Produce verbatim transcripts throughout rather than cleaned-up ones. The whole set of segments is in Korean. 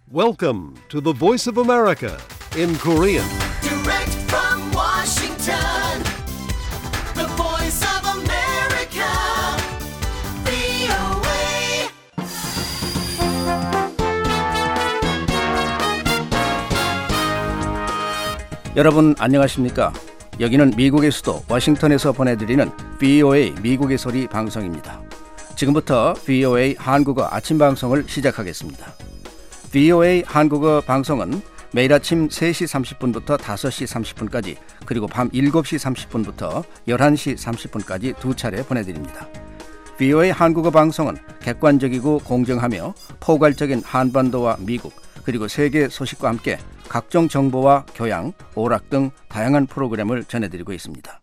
Welcome to the Voice of America in Korean. Direct from Washington, the Voice of America, 브이오에이. 여러분 안녕하십니까? 여기는 미국의 수도 워싱턴에서 보내드리는 브이오에이 미국의 소리 방송입니다. 지금부터 브이오에이 한국어 아침 방송을 시작하겠습니다. 브이오에이 한국어 방송은 매일 아침 세 시 삼십 분부터 다섯 시 삼십 분까지 그리고 밤 일곱 시 삼십 분부터 열한 시 삼십 분까지 두 차례 보내드립니다. 브이오에이 한국어 방송은 객관적이고 공정하며 포괄적인 한반도와 미국 그리고 세계 소식과 함께 각종 정보와 교양, 오락 등 다양한 프로그램을 전해드리고 있습니다.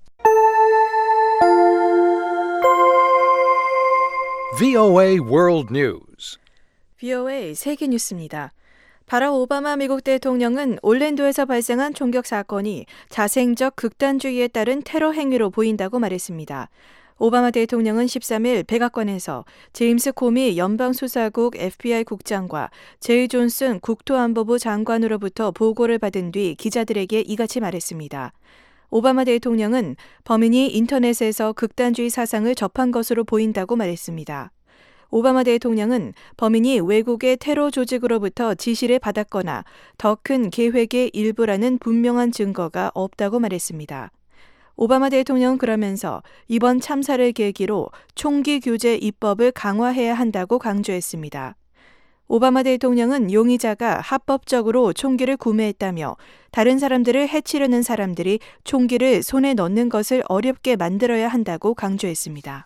브이오에이 World News. 브이오에이 세계 뉴스입니다. 바락 오바마 미국 대통령은 올랜도에서 발생한 총격 사건이 자생적 극단주의에 따른 테러 행위로 보인다고 말했습니다. 오바마 대통령은 십삼 일 백악관에서 제임스 코미 연방수사국 에프비아이 국장과 제이 존슨 국토안보부 장관으로부터 보고를 받은 뒤 기자들에게 이같이 말했습니다. 오바마 대통령은 범인이 인터넷에서 극단주의 사상을 접한 것으로 보인다고 말했습니다. 오바마 대통령은 범인이 외국의 테러 조직으로부터 지시를 받았거나 더 큰 계획의 일부라는 분명한 증거가 없다고 말했습니다. 오바마 대통령은 그러면서 이번 참사를 계기로 총기 규제 입법을 강화해야 한다고 강조했습니다. 오바마 대통령은 용의자가 합법적으로 총기를 구매했다며 다른 사람들을 해치려는 사람들이 총기를 손에 넣는 것을 어렵게 만들어야 한다고 강조했습니다.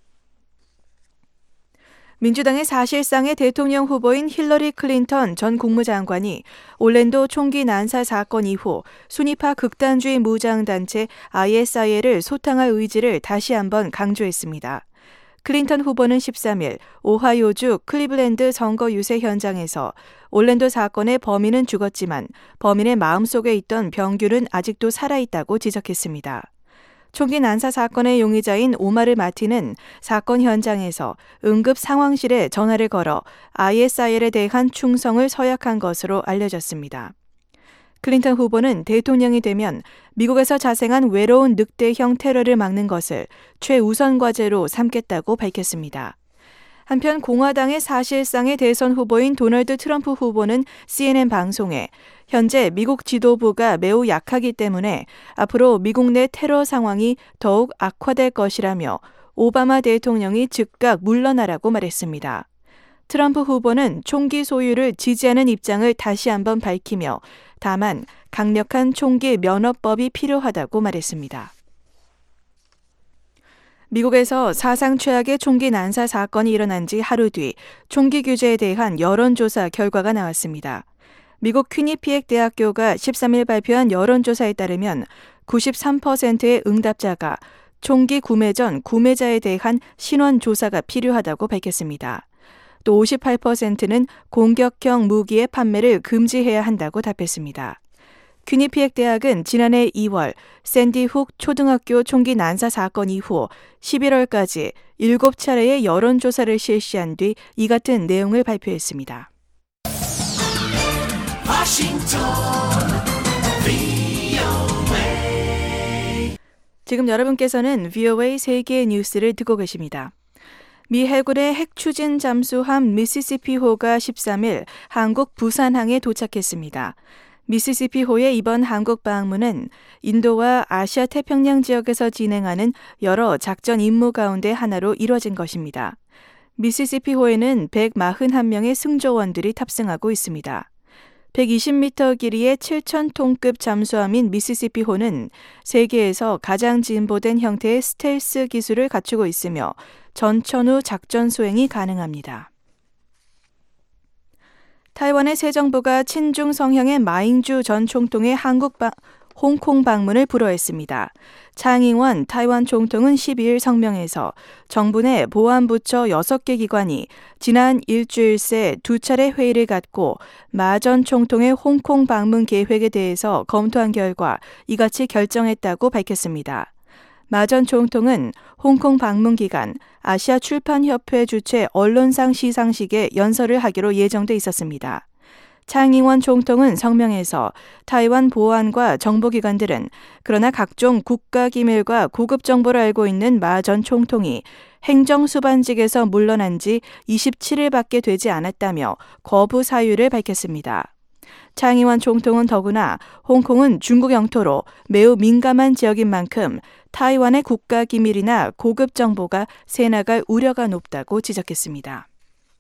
민주당의 사실상의 대통령 후보인 힐러리 클린턴 전 국무장관이 올랜도 총기 난사 사건 이후 순위파 극단주의 무장단체 아이에스아이엘을 소탕할 의지를 다시 한번 강조했습니다. 클린턴 후보는 십삼 일 오하이오주 클리블랜드 선거 유세 현장에서 올랜도 사건의 범인은 죽었지만 범인의 마음속에 있던 병균은 아직도 살아있다고 지적했습니다. 총기 난사 사건의 용의자인 오마르 마틴은 사건 현장에서 응급 상황실에 전화를 걸어 아이에스아이엘에 대한 충성을 서약한 것으로 알려졌습니다. 클린턴 후보는 대통령이 되면 미국에서 자생한 외로운 늑대형 테러를 막는 것을 최우선 과제로 삼겠다고 밝혔습니다. 한편 공화당의 사실상의 대선 후보인 도널드 트럼프 후보는 씨엔엔 방송에 현재 미국 지도부가 매우 약하기 때문에 앞으로 미국 내 테러 상황이 더욱 악화될 것이라며 오바마 대통령이 즉각 물러나라고 말했습니다. 트럼프 후보는 총기 소유를 지지하는 입장을 다시 한번 밝히며 다만 강력한 총기 면허법이 필요하다고 말했습니다. 미국에서 사상 최악의 총기 난사 사건이 일어난 지 하루 뒤 총기 규제에 대한 여론조사 결과가 나왔습니다. 미국 퀴니피액 대학교가 십삼 일 발표한 여론조사에 따르면 구십삼 퍼센트의 응답자가 총기 구매 전 구매자에 대한 신원 조사가 필요하다고 밝혔습니다. 또 오십팔 퍼센트는 공격형 무기의 판매를 금지해야 한다고 답했습니다. 퀴니피액 대학은 지난해 이월 샌디 훅 초등학교 총기 난사 사건 이후 십일월까지 일곱 차례의 여론조사를 실시한 뒤 이 같은 내용을 발표했습니다. 워싱턴, 브이오에이. 지금 여러분께서는 브이오에이 세계 뉴스를 듣고 계십니다. 미 해군의 핵 추진 잠수함 미시시피호가 십삼 일 한국 부산항에 도착했습니다. 미시시피호의 이번 한국 방문은 인도와 아시아 태평양 지역에서 진행하는 여러 작전 임무 가운데 하나로 이뤄진 것입니다. 미시시피호에는 백사십일 명의 승조원들이 탑승하고 있습니다. 백이십 미터 길이의 칠천 톤급 잠수함인 미시시피호는 세계에서 가장 진보된 형태의 스텔스 기술을 갖추고 있으며 전천후 작전 수행이 가능합니다. 타이완의 새 정부가 친중 성향의 마잉주 전 총통의 한국 방, 홍콩 방문을 불허했습니다. 창잉원 타이완 총통은 십이 일 성명에서 정부 내 보안부처 여섯 개 기관이 지난 일주일 새 두 차례 회의를 갖고 마 전 총통의 홍콩 방문 계획에 대해서 검토한 결과 이같이 결정했다고 밝혔습니다. 마 전 총통은 홍콩 방문 기간 아시아 출판협회 주최 언론상 시상식에 연설을 하기로 예정돼 있었습니다. 창잉원 총통은 성명에서 타이완 보안과 정보기관들은 그러나 각종 국가기밀과 고급 정보를 알고 있는 마 전 총통이 행정수반직에서 물러난 지 이십칠 일밖에 되지 않았다며 거부 사유를 밝혔습니다. 창잉원 총통은 더구나 홍콩은 중국 영토로 매우 민감한 지역인 만큼 타이완의 국가기밀이나 고급 정보가 새나갈 우려가 높다고 지적했습니다.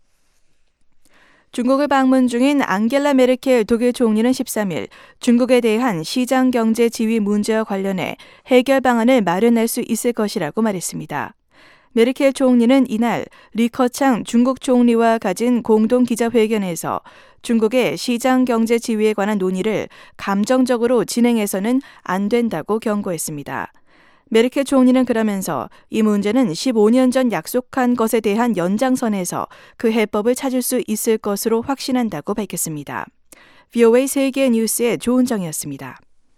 중국을 방문 중인 앙겔라 메르켈 독일 총리는 십삼 일 중국에 대한 시장경제 지위 문제와 관련해 해결 방안을 마련할 수 있을 것이라고 말했습니다. 메르켈 총리는 이날 리커창 중국 총리와 가진 공동 기자회견에서 중국의 시장경제 지위에 관한 논의를 감정적으로 진행해서는 안 된다고 경고했습니다. 메르켈 총리는 그러면서 이 문제는 십오 년 전 약속한 것에 대한 연장선에서 그 해법을 찾을 수 있을 것으로 확신한다고 밝혔습니다. 브이오에이 세계 뉴스의 조은정이었습니다.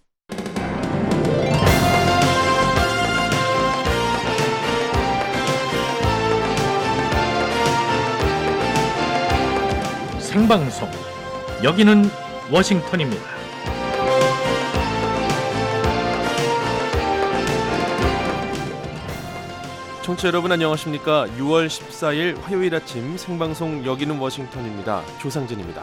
생방송, 여기는 워싱턴입니다. 청취자 여러분 안녕하십니까? 유월 십사일 화요일 아침 생방송 여기는 워싱턴입니다. 조상진입니다.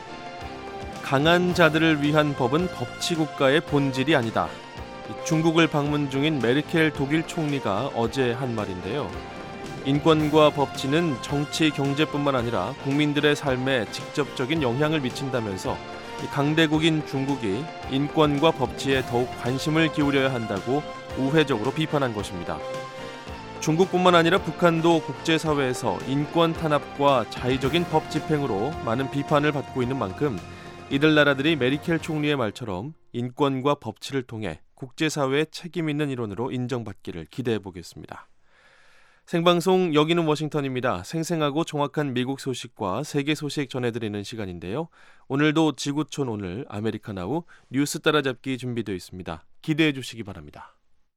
강한 자들을 위한 법은 법치국가의 본질이 아니다. 중국을 방문 중인 메르켈 독일 총리가 어제 한 말인데요. 인권과 법치는 정치, 경제뿐만 아니라 국민들의 삶에 직접적인 영향을 미친다면서 강대국인 중국이 인권과 법치에 더욱 관심을 기울여야 한다고 우회적으로 비판한 것입니다. 중국뿐만 아니라 북한도 국제사회에서 인권 탄압과 자의적인 법 집행으로 많은 비판을 받고 있는 만큼 이들 나라들이 메르켈 총리의 말처럼 인권과 법치를 통해 국제사회의 책임 있는 일원으로 인정받기를 기대해 보겠습니다. 생방송 여기는 워싱턴입니다. 생생하고 정확한 미국 소식과 세계 소식 전해드리는 시간인데요. 오늘도 지구촌 오늘 아메리카나우 뉴스 따라잡기 준비되어 있습니다. 기대해 주시기 바랍니다.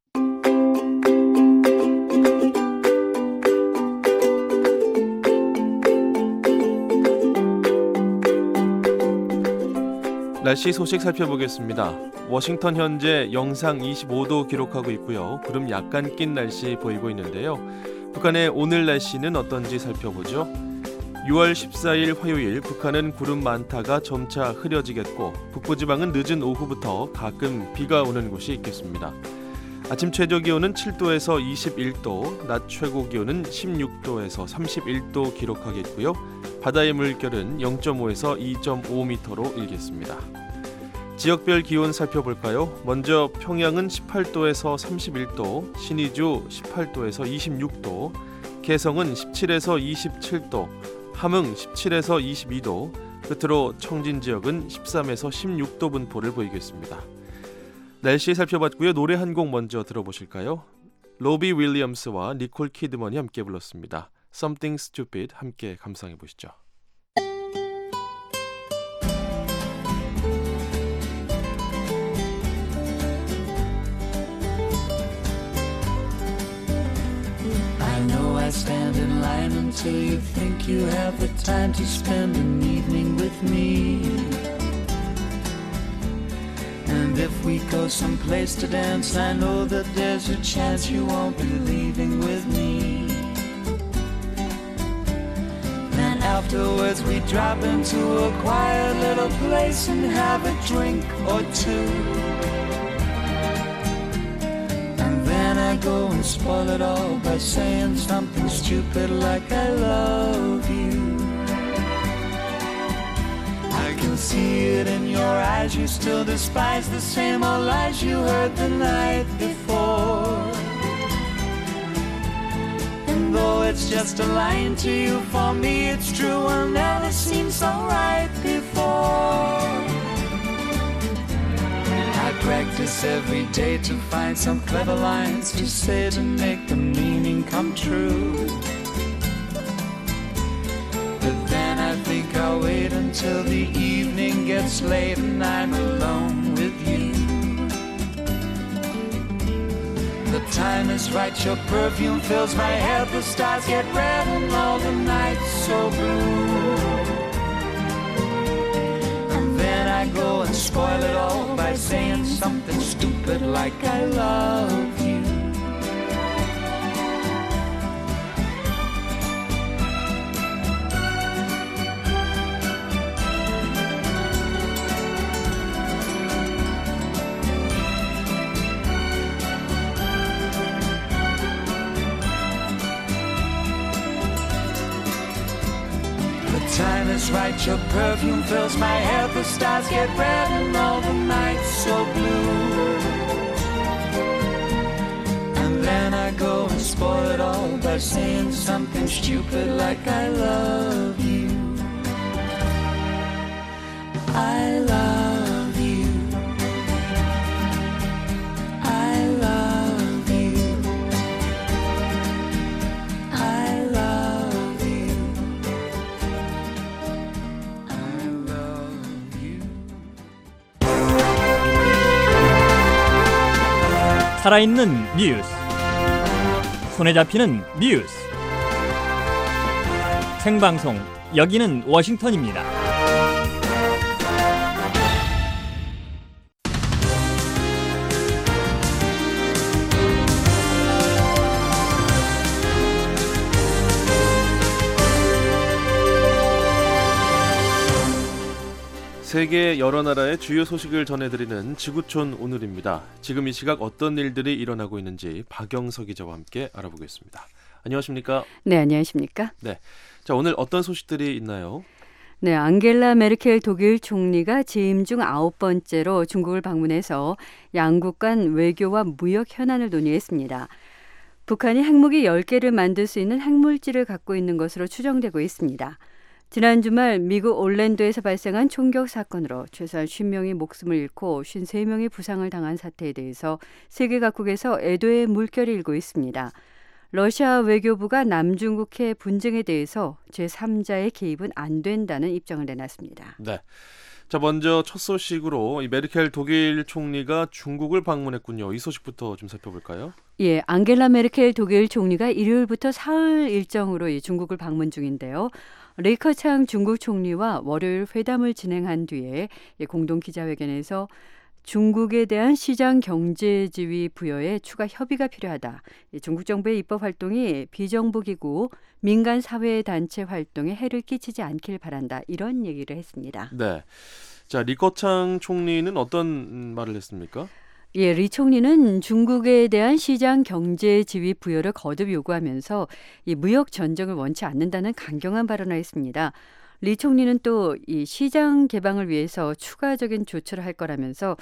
날씨 소식 살펴보겠습니다. 워싱턴 현재 영상 이십오 도 기록하고 있고요. 구름 약간 낀 날씨 보이고 있는데요. 북한의 오늘 날씨는 어떤지 살펴보죠. 유월 십사일 화요일 북한은 구름 많다가 점차 흐려지겠고 북부지방은 늦은 오후부터 가끔 비가 오는 곳이 있겠습니다. 아침 최저 기온은 칠 도에서 이십일 도, 낮 최고 기온은 십육 도에서 삼십일 도 기록하겠고요. 바다의 물결은 영 점 오에서 이 점 오 미터로 일겠습니다. 지역별 기온 살펴볼까요? 먼저 평양은 십팔 도에서 삼십일 도, 신의주 십팔 도에서 이십육 도, 개성은 십칠에서 이십칠 도, 함흥 십칠에서 이십이 도, 끝으로 청진 지역은 십삼에서 십육 도 분포를 보이겠습니다. 날씨 살펴봤고요. 노래 한 곡 먼저 들어보실까요? 로비 윌리엄스와 니콜 키드먼이 함께 불렀습니다. Something Stupid 함께 감상해 보시죠. I know I stand in line until you think you have the time to spend an evening with me. And if we go someplace to dance, I know that there's a chance you won't be leaving with me. Then afterwards we drop into a quiet little place and have a drink or two. And then I go and spoil it all by saying something stupid like I love you. I can see it in your eyes, you still despise the same old lies you heard the night before. And though it's just a line to you, for me it's true, will never seem so right before. I practice every day to find some clever lines to say to make the meaning come true. But then I think I'll wait until the evening gets late and I'm alone with you. The time is right, your perfume fills my head, the stars get red and all the nights so blue. and spoil it all by saying something stupid like I love you. Time is right, your perfume fills my head. The stars get red and all the nights so blue. And then I go and spoil it all by saying something stupid like I love you. I love you. I love you. I love you. 살아있는 뉴스, 손에 잡히는 뉴스, 생방송 여기는 워싱턴입니다. 세계 여러 나라의 주요 소식을 전해드리는 지구촌 오늘입니다. 지금 이 시각 어떤 일들이 일어나고 있는지 박영석 기자와 함께 알아보겠습니다. 안녕하십니까? 네, 안녕하십니까? 네, 자 오늘 어떤 소식들이 있나요? 네, 앙겔라 메르켈 독일 총리가 재임 중 아홉 번째로 중국을 방문해서 양국 간 외교와 무역 현안을 논의했습니다. 북한이 핵무기 열 개를 만들 수 있는 핵물질을 갖고 있는 것으로 추정되고 있습니다. 지난 주말 미국 올랜도에서 발생한 총격 사건으로 최소한 오십 명이 목숨을 잃고 오십삼 명이 부상을 당한 사태에 대해서 세계 각국에서 애도의 물결이 일고 있습니다. 러시아 외교부가 남중국해 분쟁에 대해서 제삼자의 개입은 안 된다는 입장을 내놨습니다. 네. 자, 먼저 첫 소식으로 이 메르켈 독일 총리가 중국을 방문했군요. 이 소식부터 좀 살펴볼까요? 예, 앙겔라 메르켈 독일 총리가 일요일부터 사흘 일정으로 이 중국을 방문 중인데요. 리커창 중국 총리와 월요일 회담을 진행한 뒤에 공동 기자회견에서 중국에 대한 시장 경제 지위 부여에 추가 협의가 필요하다. 중국 정부의 입법 활동이 비정부기구, 민간 사회 단체 활동에 해를 끼치지 않길 바란다. 이런 얘기를 했습니다. 네. 자, 리커창 총리는 어떤 말을 했습니까? 예, 리 총리는 중국에 대한 시장 경제 지위 부여를 거듭 요구하면서 이 무역 전쟁을 원치 않는다는 강경한 발언을 했습니다. 리 총리는 또 이 시장 개방을 위해서 추가적인 조처를 할 거라면서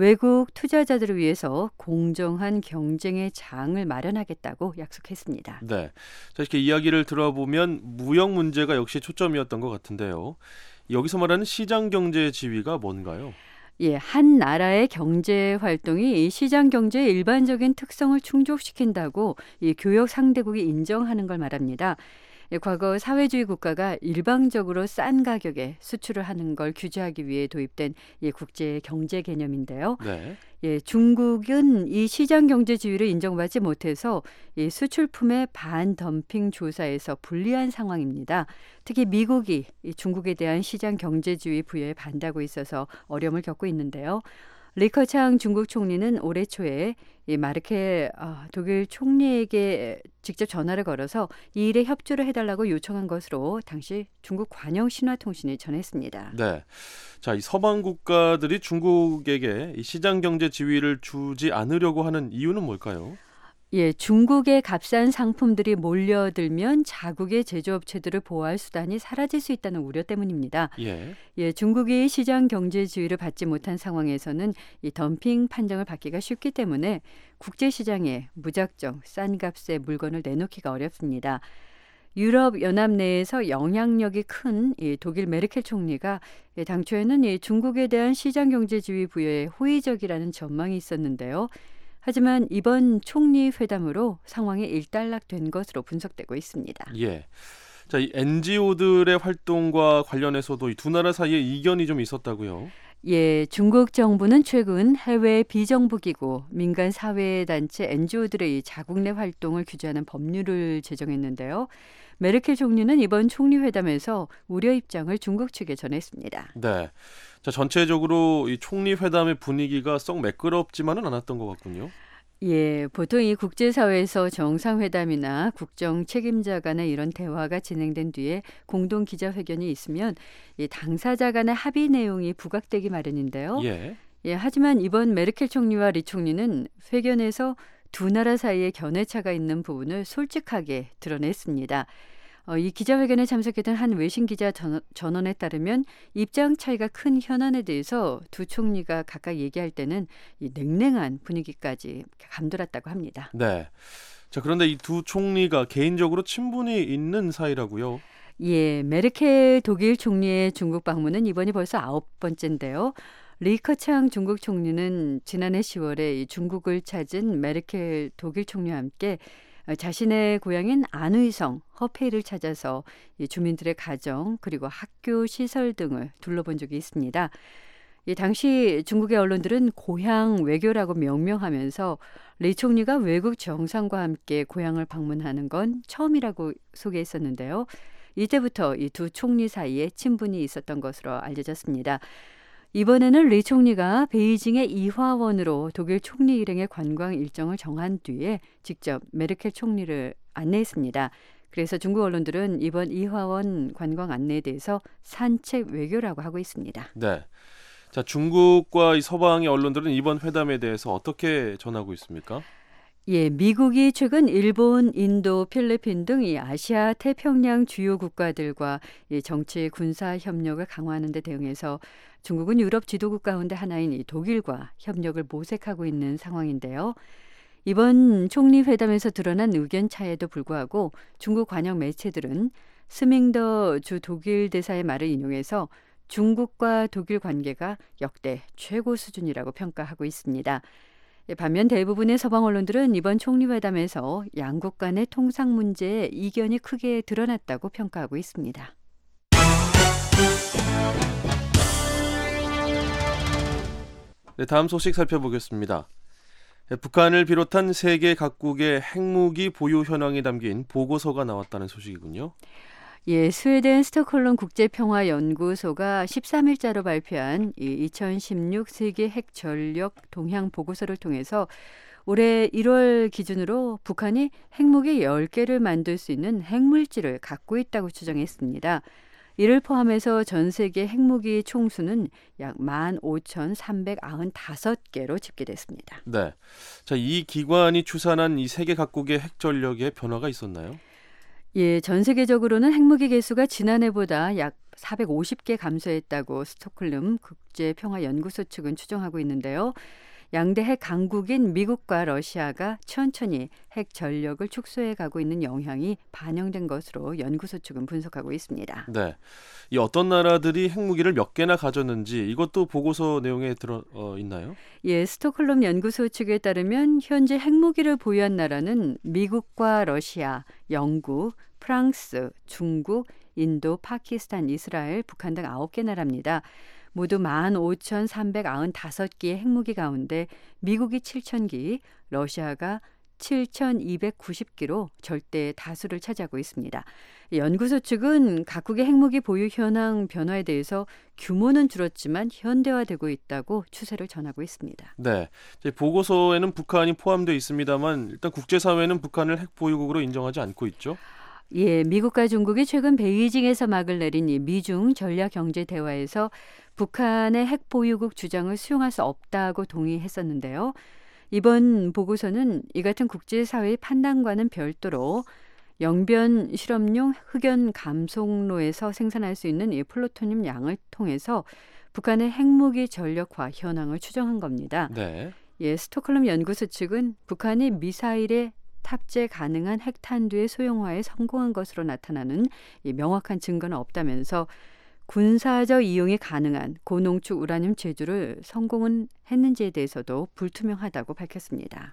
외국 투자자들을 위해서 공정한 경쟁의 장을 마련하겠다고 약속했습니다. 네, 자, 이렇게 이야기를 들어보면 무역 문제가 역시 초점이었던 것 같은데요. 여기서 말하는 시장 경제 지위가 뭔가요? 예, 한 나라의 경제 활동이 시장 경제의 일반적인 특성을 충족시킨다고 이 교역 상대국이 인정하는 걸 말합니다. 예, 과거 사회주의 국가가 일방적으로 싼 가격에 수출을 하는 걸 규제하기 위해 도입된 예, 국제 경제 개념인데요. 네. 예, 중국은 이 시장 경제 지위를 인정받지 못해서 이 수출품의 반덤핑 조사에서 불리한 상황입니다. 특히 미국이 이 중국에 대한 시장 경제 지위 부여에 반대하고 있어서 어려움을 겪고 있는데요. 리커창 중국 총리는 올해 초에 이 마르켈 어, 독일 총리에게 직접 전화를 걸어서 이 일에 협조를 해달라고 요청한 것으로 당시 중국 관영 신화통신이 전했습니다. 네, 자, 이 서방 국가들이 중국에게 이 시장 경제 지위를 주지 않으려고 하는 이유는 뭘까요? 예, 중국의 값싼 상품들이 몰려들면 자국의 제조업체들을 보호할 수단이 사라질 수 있다는 우려 때문입니다. 예. 예, 중국이 시장 경제 지위를 받지 못한 상황에서는 이 덤핑 판정을 받기가 쉽기 때문에 국제 시장에 무작정 싼 값의 물건을 내놓기가 어렵습니다. 유럽 연합 내에서 영향력이 큰 이 독일 메르켈 총리가 예, 당초에는 이 중국에 대한 시장 경제 지위 부여에 호의적이라는 전망이 있었는데요. 하지만 이번 총리 회담으로 상황이 일단락된 것으로 분석되고 있습니다. 예. 자, 이 엔지오들의 활동과 관련해서도 이 두 나라 사이에 이견이 좀 있었다고요? 예, 중국 정부는 최근 해외 비정부기구, 민간 사회단체 엔지오들의 자국 내 활동을 규제하는 법률을 제정했는데요. 메르켈 총리는 이번 총리 회담에서 우려 입장을 중국 측에 전했습니다. 네, 자 전체적으로 이 총리 회담의 분위기가 썩 매끄럽지만은 않았던 것 같군요. 예, 보통 이 국제사회에서 정상회담이나 국정 책임자 간의 이런 대화가 진행된 뒤에 공동 기자회견이 있으면 이 당사자 간의 합의 내용이 부각되기 마련인데요. 예. 예, 하지만 이번 메르켈 총리와 리 총리는 회견에서 두 나라 사이에 견해차가 있는 부분을 솔직하게 드러냈습니다. 어, 이 기자회견에 참석했던 한 외신 기자 전, 전원에 따르면 입장 차이가 큰 현안에 대해서 두 총리가 각각 얘기할 때는 이 냉랭한 분위기까지 감돌았다고 합니다. 네. 자, 그런데 이 두 총리가 개인적으로 친분이 있는 사이라고요? 예, 메르켈 독일 총리의 중국 방문은 이번이 벌써 아홉 번째인데요. 리커창 중국 총리는 지난해 시월에 중국을 찾은 메르켈 독일 총리와 함께 자신의 고향인 안의성, 허페이를 찾아서 주민들의 가정 그리고 학교 시설 등을 둘러본 적이 있습니다. 이 당시 중국의 언론들은 고향 외교라고 명명하면서 리 총리가 외국 정상과 함께 고향을 방문하는 건 처음이라고 소개했었는데요. 이때부터 이 두 총리 사이에 친분이 있었던 것으로 알려졌습니다. 이번에는 리 총리가 베이징의 이화원으로 독일 총리 일행의 관광 일정을 정한 뒤에 직접 메르켈 총리를 안내했습니다. 그래서 중국 언론들은 이번 이화원 관광 안내에 대해서 산책 외교라고 하고 있습니다. 네. 자, 중국과 이 서방의 언론들은 이번 회담에 대해서 어떻게 전하고 있습니까? 예, 미국이 최근 일본, 인도, 필리핀 등 이 아시아 태평양 주요 국가들과 이 정치 군사 협력을 강화하는 데 대응해서 중국은 유럽 지도국 가운데 하나인 이 독일과 협력을 모색하고 있는 상황인데요. 이번 총리 회담에서 드러난 의견 차이에도 불구하고 중국 관영 매체들은 스밍더 주 독일 대사의 말을 인용해서 중국과 독일 관계가 역대 최고 수준이라고 평가하고 있습니다. 반면 대부분의 서방 언론들은 이번 총리 회담에서 양국 간의 통상 문제에 이견이 크게 드러났다고 평가하고 있습니다. 네, 다음 소식 살펴보겠습니다. 네, 북한을 비롯한 세계 각국의 핵무기 보유 현황이 담긴 보고서가 나왔다는 소식이군요. 예, 스웨덴 스톡홀름 국제평화연구소가 십삼 일자로 발표한 이 이천십육 세계 핵전력 동향 보고서를 통해서 올해 일월 기준으로 북한이 핵무기 열 개를 만들 수 있는 핵물질을 갖고 있다고 추정했습니다. 이를 포함해서 전 세계 핵무기 총수는 약 만 오천삼백구십오 개로 집계됐습니다. 네, 자, 이 기관이 추산한 이 세계 각국의 핵전력에 변화가 있었나요? 예, 전 세계적으로는 핵무기 개수가 지난해보다 약 사백오십 개 감소했다고 스톡홀름 국제평화연구소 측은 추정하고 있는데요. 양대 핵 강국인 미국과 러시아가 천천히 핵 전력을 축소해 가고 있는 영향이 반영된 것으로 연구소 측은 분석하고 있습니다. 네, 이 어떤 나라들이 핵무기를 몇 개나 가졌는지 이것도 보고서 내용에 들어 어, 있나요? 예, 스톡홀름 연구소 측에 따르면 현재 핵무기를 보유한 나라는 미국과 러시아, 영국, 프랑스, 중국, 인도, 파키스탄, 이스라엘, 북한 등 아홉 개 나라입니다. 모두 만 오천삼백구십오 개의 핵무기 가운데 미국이 칠천 기, 러시아가 칠천이백구십 기로 절대 다수를 차지하고 있습니다. 연구소 측은 각국의 핵무기 보유 현황 변화에 대해서 규모는 줄었지만 현대화되고 있다고 추세를 전하고 있습니다. 네, 보고서에는 북한이 포함되어 있습니다만 일단 국제사회는 북한을 핵 보유국으로 인정하지 않고 있죠? 예, 미국과 중국이 최근 베이징에서 막을 내린 이 미중 전략 경제 대화에서 북한의 핵 보유국 주장을 수용할 수 없다고 동의했었는데요. 이번 보고서는 이 같은 국제사회의 판단과는 별도로 영변 실험용 흑연 감속로에서 생산할 수 있는 이 플루토늄 양을 통해서 북한의 핵무기 전력화 현황을 추정한 겁니다. 네. 예, 스톡홀름 연구소 측은 북한이 미사일에 탑재 가능한 핵탄두의 소형화에 성공한 것으로 나타나는 이 명확한 증거는 없다면서 군사적 이용이 가능한 고농축 우라늄 제조를 성공은 했는지에 대해서도 불투명하다고 밝혔습니다.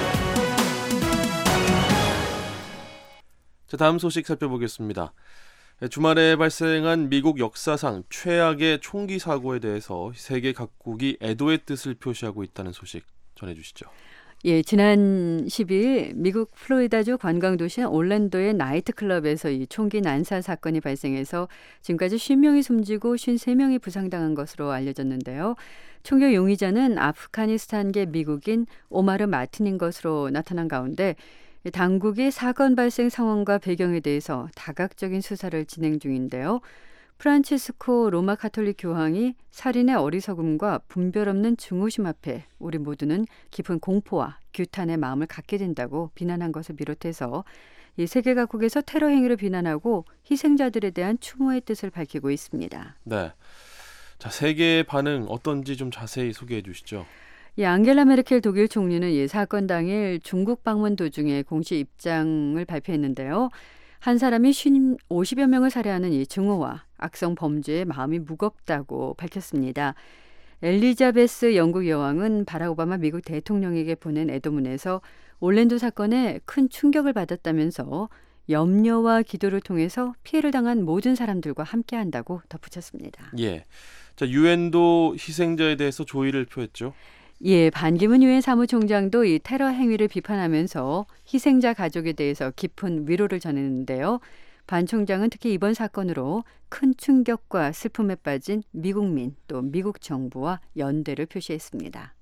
자, 다음 소식 살펴보겠습니다. 주말에 발생한 미국 역사상 최악의 총기 사고에 대해서 세계 각국이 애도의 뜻을 표시하고 있다는 소식 전해주시죠. 예, 지난 십이일 미국 플로리다주 관광도시 올랜도의 나이트클럽에서 이 총기 난사 사건이 발생해서 지금까지 쉰 명이 숨지고 쉰세 명이 부상당한 것으로 알려졌는데요. 총격 용의자는 아프가니스탄계 미국인 오마르 마틴인 것으로 나타난 가운데 당국이 사건 발생 상황과 배경에 대해서 다각적인 수사를 진행 중인데요. 프란치스코 로마 가톨릭 교황이 살인의 어리석음과 분별 없는 증오심 앞에 우리 모두는 깊은 공포와 규탄의 마음을 갖게 된다고 비난한 것을 비롯해서 이 세계 각국에서 테러 행위를 비난하고 희생자들에 대한 추모의 뜻을 밝히고 있습니다. 네, 자 세계의 반응 어떤지 좀 자세히 소개해 주시죠. 이 앙겔라 메르켈 독일 총리는 이 사건 당일 중국 방문 도중에 공식 입장을 발표했는데요. 한 사람이 오십여 명을 살해하는 이 증오와 악성 범죄에 마음이 무겁다고 밝혔습니다. 엘리자베스 영국 여왕은 바락 오바마 미국 대통령에게 보낸 애도문에서 올랜도 사건에 큰 충격을 받았다면서 염려와 기도를 통해서 피해를 당한 모든 사람들과 함께한다고 덧붙였습니다. 예, 자 유엔도 희생자에 대해서 조의를 표했죠. 예, 반기문 유엔 사무총장도 이 테러 행위를 비판하면서 희생자 가족에 대해서 깊은 위로를 전했는데요. 반 총장은 특히 이번 사건으로 큰 충격과 슬픔에 빠진 미국민 또 미국 정부와 연대를 표시했습니다.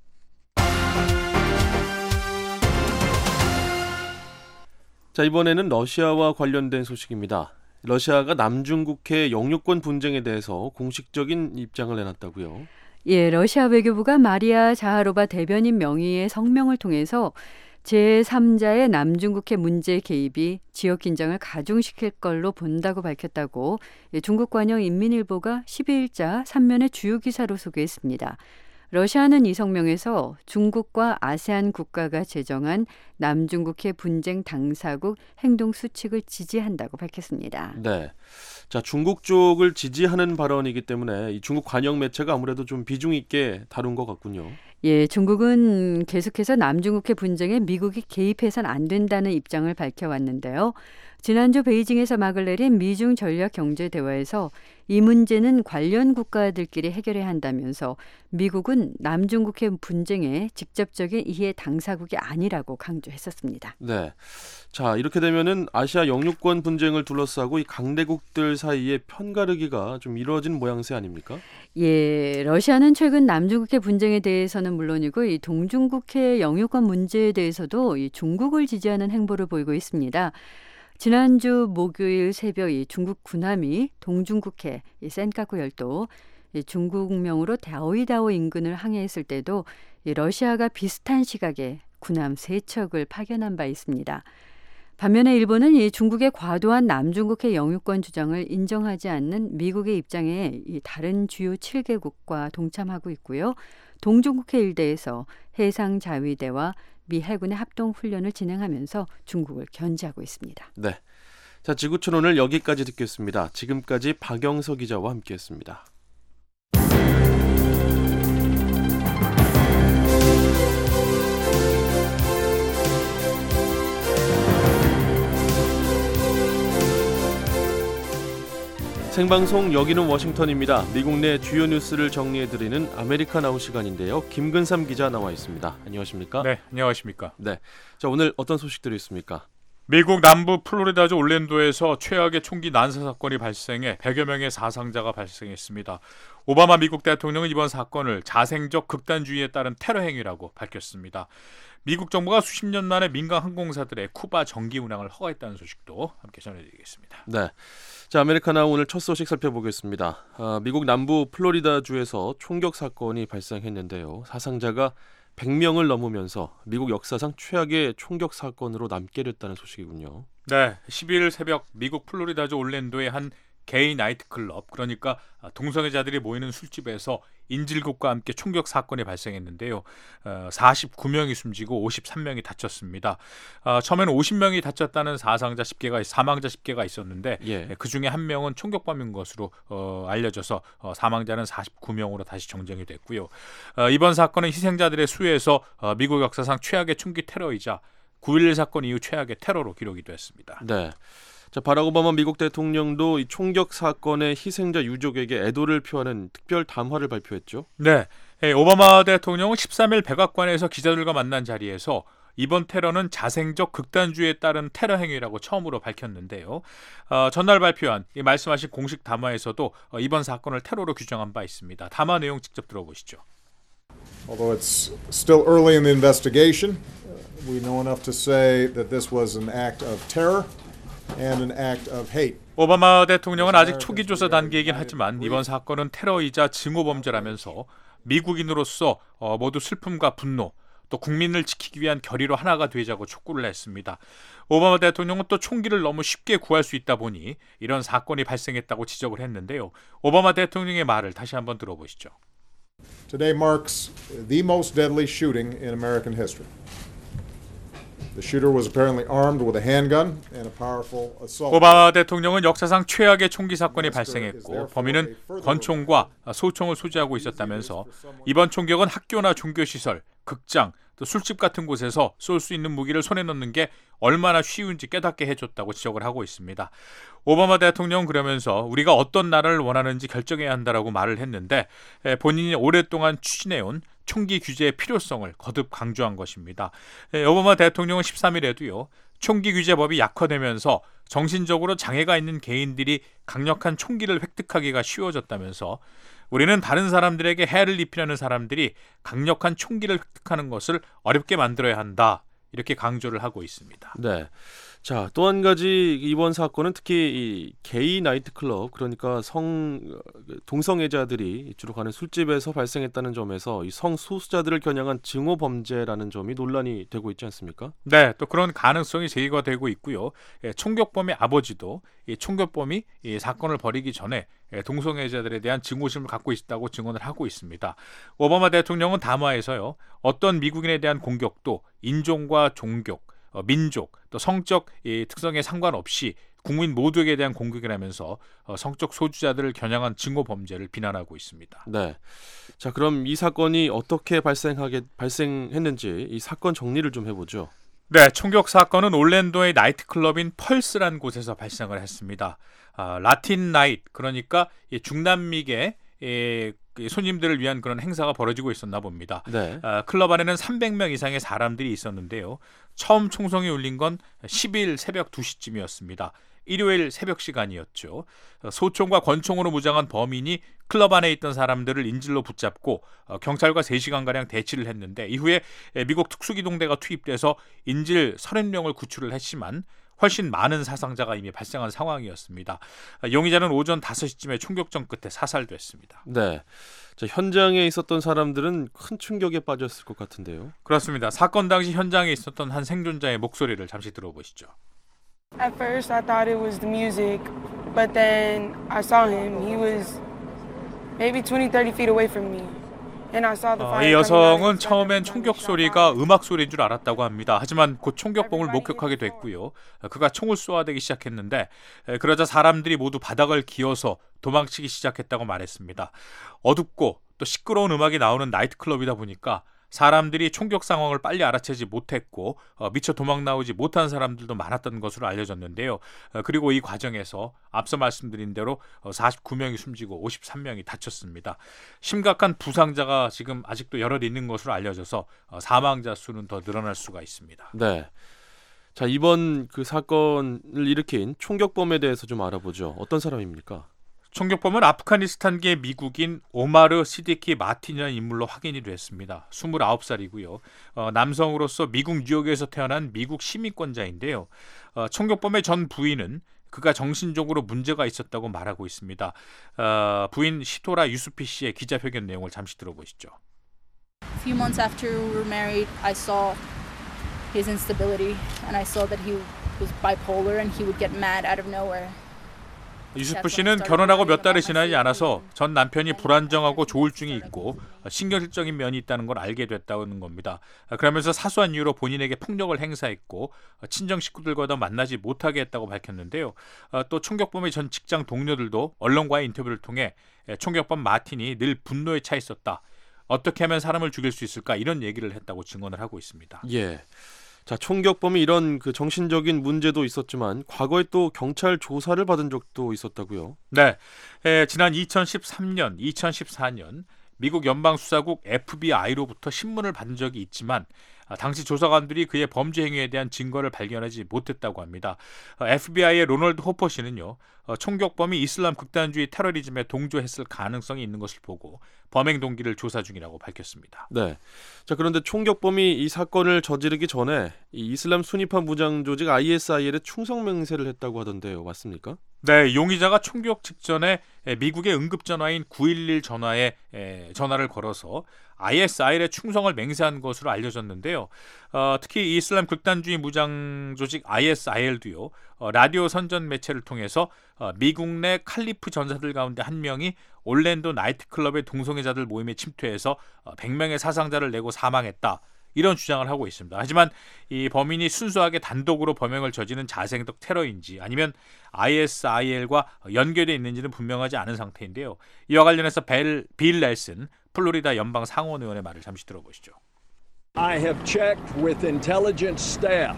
자 이번에는 러시아와 관련된 소식입니다. 러시아가 남중국해 영유권 분쟁에 대해서 공식적인 입장을 내놨다고요. 예, 러시아 외교부가 마리아 자하로바 대변인 명의의 성명을 통해서 제삼자의 남중국해 문제 개입이 지역 긴장을 가중시킬 걸로 본다고 밝혔다고 중국 관영 인민일보가 십이일자 삼 면의 주요 기사로 소개했습니다. 러시아는 이 성명에서 중국과 아세안 국가가 제정한 남중국해 분쟁 당사국 행동 수칙을 지지한다고 밝혔습니다. 네, 자 중국 쪽을 지지하는 발언이기 때문에 이 중국 관영 매체가 아무래도 좀 비중 있게 다룬 것 같군요. 예, 중국은 계속해서 남중국해 분쟁에 미국이 개입해서는 안 된다는 입장을 밝혀왔는데요. 지난주 베이징에서 막을 내린 미중 전략 경제 대화에서 이 문제는 관련 국가들끼리 해결해야 한다면서 미국은 남중국해 분쟁에 직접적인 이해 당사국이 아니라고 강조했었습니다. 네, 자 이렇게 되면은 아시아 영유권 분쟁을 둘러싸고 이 강대국들 사이에 편가르기가 좀 이루어진 모양새 아닙니까? 예, 러시아는 최근 남중국해 분쟁에 대해서는 물론이고 이 동중국해 영유권 문제에 대해서도 이 중국을 지지하는 행보를 보이고 있습니다. 지난주 목요일 새벽 이 중국 군함이 동중국해 이 센카쿠 열도 이 중국명으로 다오이다오 인근을 항해했을 때도 이 러시아가 비슷한 시각에 군함 세 척을 파견한 바 있습니다. 반면에 일본은 이 중국의 과도한 남중국해 영유권 주장을 인정하지 않는 미국의 입장에 이 다른 주요 칠 개국과 동참하고 있고요. 동중국해 일대에서 해상자위대와 미 해군의 합동훈련을 진행하면서 중국을 견제하고 있습니다. 네, 자 지구촌 오늘 여기까지 듣겠습니다. 지금까지 박영서 기자와 함께했습니다. 생방송 여기는 워싱턴입니다. 미국 내 주요 뉴스를 정리해드리는 아메리카나우 시간인데요. 김근삼 기자 나와 있습니다. 안녕하십니까? 네, 안녕하십니까? 네, 자 오늘 어떤 소식들이 있습니까? 미국 남부 플로리다주 올랜도에서 최악의 총기 난사 사건이 발생해 백여 명의 사상자가 발생했습니다. 오바마 미국 대통령은 이번 사건을 자생적 극단주의에 따른 테러 행위라고 밝혔습니다. 미국 정부가 수십 년 만에 민간 항공사들의 쿠바 정기 운항을 허가했다는 소식도 함께 전해드리겠습니다. 네, 자 아메리카나 오늘 첫 소식 살펴보겠습니다. 아, 미국 남부 플로리다주에서 총격 사건이 발생했는데요. 사상자가 백 명을 넘으면서 미국 역사상 최악의 총격 사건으로 남게 됐다는 소식이군요. 네, 십이일 새벽 미국 플로리다주 올랜도의 한 게이 나이트클럽, 그러니까 동성애자들이 모이는 술집에서 인질극과 함께 총격 사건이 발생했는데요. 어, 사십구 명이 숨지고 오십삼 명이 다쳤습니다. 어, 처음에는 오십 명이 다쳤다는 사상자 십 개가 사망자 십 개가 있었는데 예. 그중에 한 명은 총격범인 것으로 어, 알려져서 어, 사망자는 사십구 명으로 다시 정정이 됐고요. 어, 이번 사건은 희생자들의 수에서 어, 미국 역사상 최악의 총기 테러이자 구일일 사건 이후 최악의 테러로 기록이 됐습니다. 네. 자, 바락 오바마 미국 대통령도 이 총격 사건의 희생자 유족에게 애도를 표하는 특별 담화를 발표했죠. 네, 오바마 대통령은 십삼 일 백악관에서 기자들과 만난 자리에서 이번 테러는 자생적 극단주의에 따른 테러 행위라고 처음으로 밝혔는데요. 어, 전날 발표한 이 말씀하신 공식 담화에서도 어, 이번 사건을 테러로 규정한 바 있습니다. 담화 내용 직접 들어보시죠. Although it's still early in the investigation, we know enough to say that this was an act of terror and an act of hate. 오바마 대통령은 아직 초기 조사 단계이긴 하지만 이번 사건은 테러이자 증오 범죄라면서 미국인으로서 어, 모두 슬픔과 분노, 또 국민을 지키기 위한 결의로 하나가 되자고 촉구를 했습니다. 오바마 대통령은 또 총기를 너무 쉽게 구할 수 있다 보니 이런 사건이 발생했다고 지적을 했는데요. 오바마 대통령의 말을 다시 한번 들어보시죠. Today marks the most deadly shooting in American history. The shooter was apparently armed with a handgun and a powerful assault. 오바마 대통령은 역사상 최악의 총기 사건이 발생했고 범인은 권총과 소총을 소지하고 있었다면서 이번 총격은 학교나 종교시설, 극장, 또 술집 같은 곳에서 쏠 수 있는 무기를 손에 넣는 게 얼마나 쉬운지 깨닫게 해줬다고 지적을 하고 있습니다. 오바마 대통령은 그러면서 우리가 어떤 나라를 원하는지 결정해야 한다라고 말을 했는데 본인이 오랫동안 추진해온 총기 규제의 필요성을 거듭 강조한 것입니다. 오바마 대통령은 십삼 일에도요. 총기 규제법이 약화되면서 정신적으로 장애가 있는 개인들이 강력한 총기를 획득하기가 쉬워졌다면서 우리는 다른 사람들에게 해를 입히려는 사람들이 강력한 총기를 획득하는 것을 어렵게 만들어야 한다. 이렇게 강조를 하고 있습니다. 네. 자, 또 한 가지 이번 사건은 특히 이 게이 나이트클럽, 그러니까 성 동성애자들이 주로 가는 술집에서 발생했다는 점에서 이 성소수자들을 겨냥한 증오 범죄라는 점이 논란이 되고 있지 않습니까? 네, 또 그런 가능성이 제기가 되고 있고요. 예, 총격범의 아버지도 이 총격범이 이 사건을 벌이기 전에 예, 동성애자들에 대한 증오심을 갖고 있다고 증언을 하고 있습니다. 오바마 대통령은 담화에서요, 어떤 미국인에 대한 공격도 인종과 종교, 어, 민족, 또 성적 이 특성에 상관없이 국민 모두에게 대한 공격이라면서 어, 성적 소수자들을 겨냥한 증오 범죄를 비난하고 있습니다. 네. 자, 그럼 이 사건이 어떻게 발생하게 발생했는지 이 사건 정리를 좀 해보죠. 네, 총격 사건은 올랜도의 나이트클럽인 펄스란 곳에서 발생을 했습니다. 아, 라틴 나이트, 그러니까 이 중남미계 이 손님들을 위한 그런 행사가 벌어지고 있었나 봅니다. 네. 아, 클럽 안에는 삼백 명 이상의 사람들이 있었는데요. 처음 총성이 울린 건 십 일 새벽 두 시쯤이었습니다. 일요일 새벽 시간이었죠. 소총과 권총으로 무장한 범인이 클럽 안에 있던 사람들을 인질로 붙잡고 경찰과 세 시간가량 대치를 했는데 이후에 미국 특수기동대가 투입돼서 인질 서른 명을 구출을 했지만 훨씬 많은 사상자가 이미 발생한 상황이었습니다. 용의자는 오전 다섯 시쯤에 총격전 끝에 사살됐습니다. 네. 자, 현장에 있었던 사람들은 큰 충격에 빠졌을 것 같은데요. 그렇습니다. 사건 당시 현장에 있었던 한 생존자의 목소리를 잠시 들어보시죠. At first I thought it was the music, but then I saw him. He was maybe twenty, thirty feet away from me. 어, 이 여성은 처음엔 총격 소리가 음악 소리인 줄 알았다고 합니다. 하지만 곧 총격범을 목격하게 됐고요. 그가 총을 쏘아대기 시작했는데 그러자 사람들이 모두 바닥을 기어서 도망치기 시작했다고 말했습니다. 어둡고 또 시끄러운 음악이 나오는 나이트클럽이다 보니까 사람들이 총격 상황을 빨리 알아채지 못했고 어, 미처 도망 나오지 못한 사람들도 많았던 것으로 알려졌는데요. 어, 그리고 이 과정에서 앞서 말씀드린 대로 어, 사십구 명이 숨지고 오십삼 명이 다쳤습니다. 심각한 부상자가 지금 아직도 여럿 있는 것으로 알려져서 어, 사망자 수는 더 늘어날 수가 있습니다. 네. 자, 이번 그 사건을 일으킨 총격범에 대해서 좀 알아보죠. 어떤 사람입니까? 총격범은 아프가니스탄계 미국인 오마르 시디키 마틴이라는 인물로 확인이 됐습니다. 스물아홉 살이고요. 어, 남성으로서 미국 뉴욕에서 태어난 미국 시민권자인데요. 어, 총격범의 전 부인은 그가 정신적으로 문제가 있었다고 말하고 있습니다. 어, 부인 시토라 유수피 씨의 기자회견 내용을 잠시 들어보시죠. A few months after we were married, I saw his instability and I saw that he was bipolar and he would get mad out of nowhere. 유수프 씨는 결혼하고 몇 달이 지나지 않아서 전 남편이 불안정하고 조울증이 있고 신경질적인 면이 있다는 걸 알게 됐다는 겁니다. 그러면서 사소한 이유로 본인에게 폭력을 행사했고 친정 식구들과도 만나지 못하게 했다고 밝혔는데요. 또 총격범의 전 직장 동료들도 언론과의 인터뷰를 통해 총격범 마틴이 늘 분노에 차 있었다. 어떻게 하면 사람을 죽일 수 있을까 이런 얘기를 했다고 증언을 하고 있습니다. 예. 자, 총격범이 이런 그 정신적인 문제도 있었지만 과거에 또 경찰 조사를 받은 적도 있었다고요? 네, 에, 지난 이천십삼 년, 이천십사 년 미국 연방수사국 에프비아이로부터 신문을 받은 적이 있지만 당시 조사관들이 그의 범죄 행위에 대한 증거를 발견하지 못했다고 합니다. 에프비아이의 로널드 호퍼 씨는요, 총격범이 이슬람 극단주의 테러리즘에 동조했을 가능성이 있는 것을 보고 범행 동기를 조사 중이라고 밝혔습니다. 네. 자, 그런데 총격범이 이 사건을 저지르기 전에 이 이슬람 순위파 무장 조직 아이에스아이엘에 충성 맹세를 했다고 하던데요, 맞습니까? 네, 용의자가 총격 직전에 미국의 응급전화인 구일일 전화에 전화를 걸어서 아이에스아이엘에 충성을 맹세한 것으로 알려졌는데요. 어, 특히 이슬람 극단주의 무장 조직 아이에스아이엘도요. 어, 라디오 선전 매체를 통해서 어, 미국 내 칼리프 전사들 가운데 한 명이 올랜도 나이트클럽의 동성애자들 모임에 침투해서 어, 백 명의 사상자를 내고 사망했다. 이런 주장을 하고 있습니다. 하지만 이 범인이 순수하게 단독으로 범행을 저지른 자생적 테러인지 아니면 아이에스아이엘과 연결되어 있는지는 분명하지 않은 상태인데요. 이와 관련해서 벨, 빌 넬슨 플로리다 연방 상원 의원의 말을 잠시 들어보시죠. I have checked with intelligence staff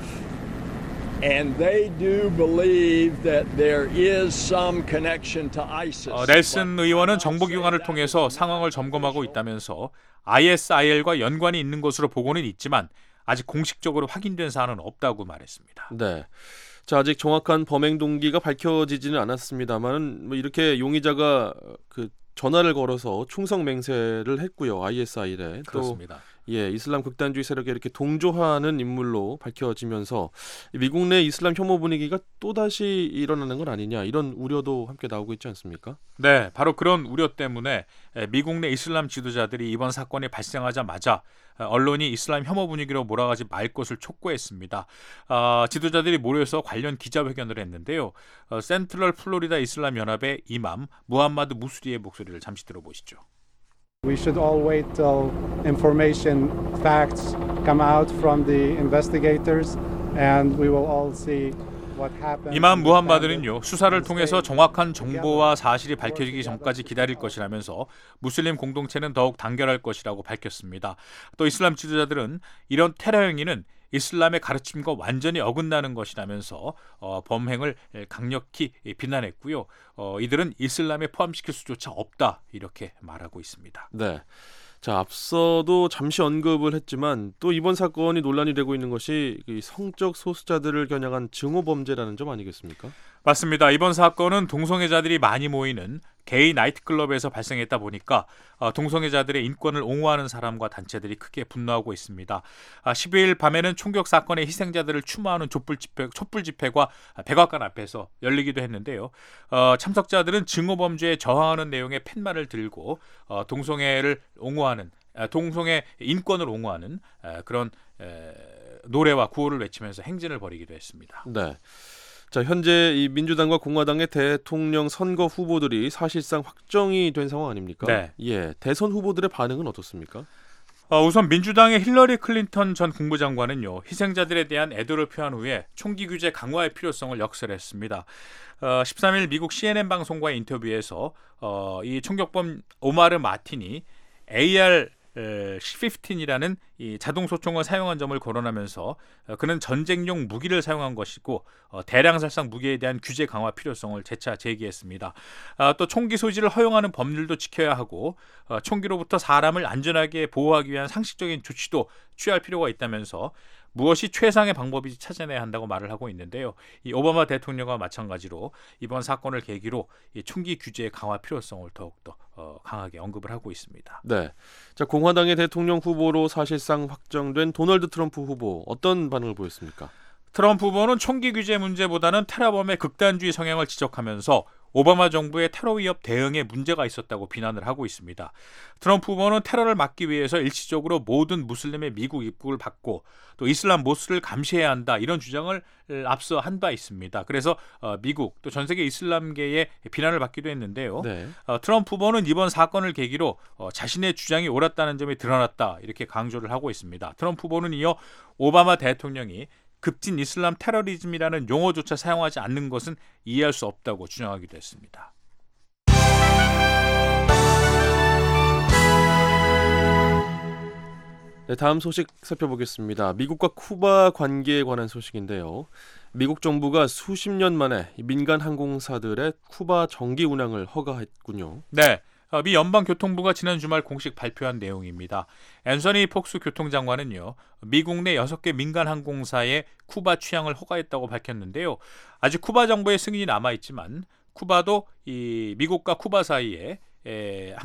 and they do believe that there is some connection to ISIS. 어, 넬슨 의원은 정보기관을 통해서 상황을 점검하고 있다면서 아이에스아이엘과 연관이 있는 것으로 보고는 있지만 아직 공식적으로 확인된 사안은 없다고 말했습니다. 네. 자, 아직 정확한 범행 동기가 밝혀지지는 않았습니다만 뭐 이렇게 용의자가 그 전화를 걸어서 충성 맹세를 했고요. 아이에스아이엘에 그렇습니다. 또 예, 이슬람 극단주의 세력에 이렇게 동조하는 인물로 밝혀지면서 미국 내 이슬람 혐오 분위기가 또다시 일어나는 건 아니냐 이런 우려도 함께 나오고 있지 않습니까? 네, 바로 그런 우려 때문에 미국 내 이슬람 지도자들이 이번 사건이 발생하자마자 언론이 이슬람 혐오 분위기로 몰아가지 말 것을 촉구했습니다. 어, 지도자들이 모여서 관련 기자회견을 했는데요. 어, 센트럴 플로리다 이슬람 연합의 이맘 무함마드 무스리의 목소리를 잠시 들어보시죠. We should all wait till information, facts come out from the investigators, and we will all see what happened. 이맘 무함마드는요, 수사를 통해서 정확한 정보와 사실이 밝혀지기 전까지 기다릴 것이라면서 무슬림 공동체는 더욱 단결할 것이라고 밝혔습니다. 또 이슬람 지도자들은 이런 테러 행위는 이슬람의 가르침과 완전히 어긋나는 것이라면서 어, 범행을 강력히 비난했고요. 어, 이들은 이슬람에 포함시킬 수조차 없다 이렇게 말하고 있습니다. 네. 자, 앞서도 잠시 언급을 했지만 또 이번 사건이 논란이 되고 있는 것이 이 성적 소수자들을 겨냥한 증오 범죄라는 점 아니겠습니까? 맞습니다. 이번 사건은 동성애자들이 많이 모이는 게이 나이트클럽에서 발생했다 보니까 동성애자들의 인권을 옹호하는 사람과 단체들이 크게 분노하고 있습니다. 십이일 밤에는 총격 사건의 희생자들을 추모하는 촛불 집회, 촛불 집회가 백악관 앞에서 열리기도 했는데요. 참석자들은 증오 범죄에 저항하는 내용의 팻말을 들고 동성애를 옹호하는, 동성애 인권을 옹호하는 그런 노래와 구호를 외치면서 행진을 벌이기도 했습니다. 네. 자, 현재 이 민주당과 공화당의 대통령 선거 후보들이 사실상 확정이 된 상황 아닙니까? 네. 예, 대선 후보들의 반응은 어떻습니까? 어, 우선 민주당의 힐러리 클린턴 전 국무장관은요, 희생자들에 대한 애도를 표한 후에 총기 규제 강화의 필요성을 역설했습니다. 어, 십삼일 미국 씨엔엔 방송과의 인터뷰에서 어, 이 총격범 오마르 마틴이 에이알 십오이라는 이 자동 소총을 사용한 점을 거론하면서 그는 전쟁용 무기를 사용한 것이고 어, 대량 살상 무기에 대한 규제 강화 필요성을 재차 제기했습니다. 아, 또 총기 소지를 허용하는 법률도 지켜야 하고 어, 총기로부터 사람을 안전하게 보호하기 위한 상식적인 조치도 취할 필요가 있다면서 무엇이 최상의 방법인지 찾아내야 한다고 말을 하고 있는데요. 이 오바마 대통령과 마찬가지로 이번 사건을 계기로 이 총기 규제의 강화 필요성을 더욱더 어, 강하게 언급을 하고 있습니다. 네, 자, 공화당의 대통령 후보로 사실상 확정된 도널드 트럼프 후보 어떤 반응을 보였습니까? 트럼프 후보는 총기 규제 문제보다는 테러범의 극단주의 성향을 지적하면서 오바마 정부의 테러 위협 대응에 문제가 있었다고 비난을 하고 있습니다. 트럼프 후보는 테러를 막기 위해서 일시적으로 모든 무슬림의 미국 입국을 받고 또 이슬람 모스를 감시해야 한다 이런 주장을 앞서 한 바 있습니다. 그래서 미국 또 전 세계 이슬람계의 비난을 받기도 했는데요. 네. 트럼프 후보는 이번 사건을 계기로 자신의 주장이 옳았다는 점이 드러났다 이렇게 강조를 하고 있습니다. 트럼프 후보는 이어 오바마 대통령이 급진 이슬람 테러리즘이라는 용어조차 사용하지 않는 것은 이해할 수 없다고 주장하기도 했습니다. 네, 다음 소식 살펴보겠습니다. 미국과 쿠바 관계에 관한 소식인데요. 미국 정부가 수십 년 만에 민간 항공사들의 쿠바 정기 운항을 허가했군요. 네. 미 연방교통부가 지난 주말 공식 발표한 내용입니다. 앤서니 폭스 교통장관은요, 미국 내 여섯 개 민간 항공사의 쿠바 취항을 허가했다고 밝혔는데요. 아직 쿠바 정부의 승인이 남아있지만 쿠바도 이 미국과 쿠바 사이에 에,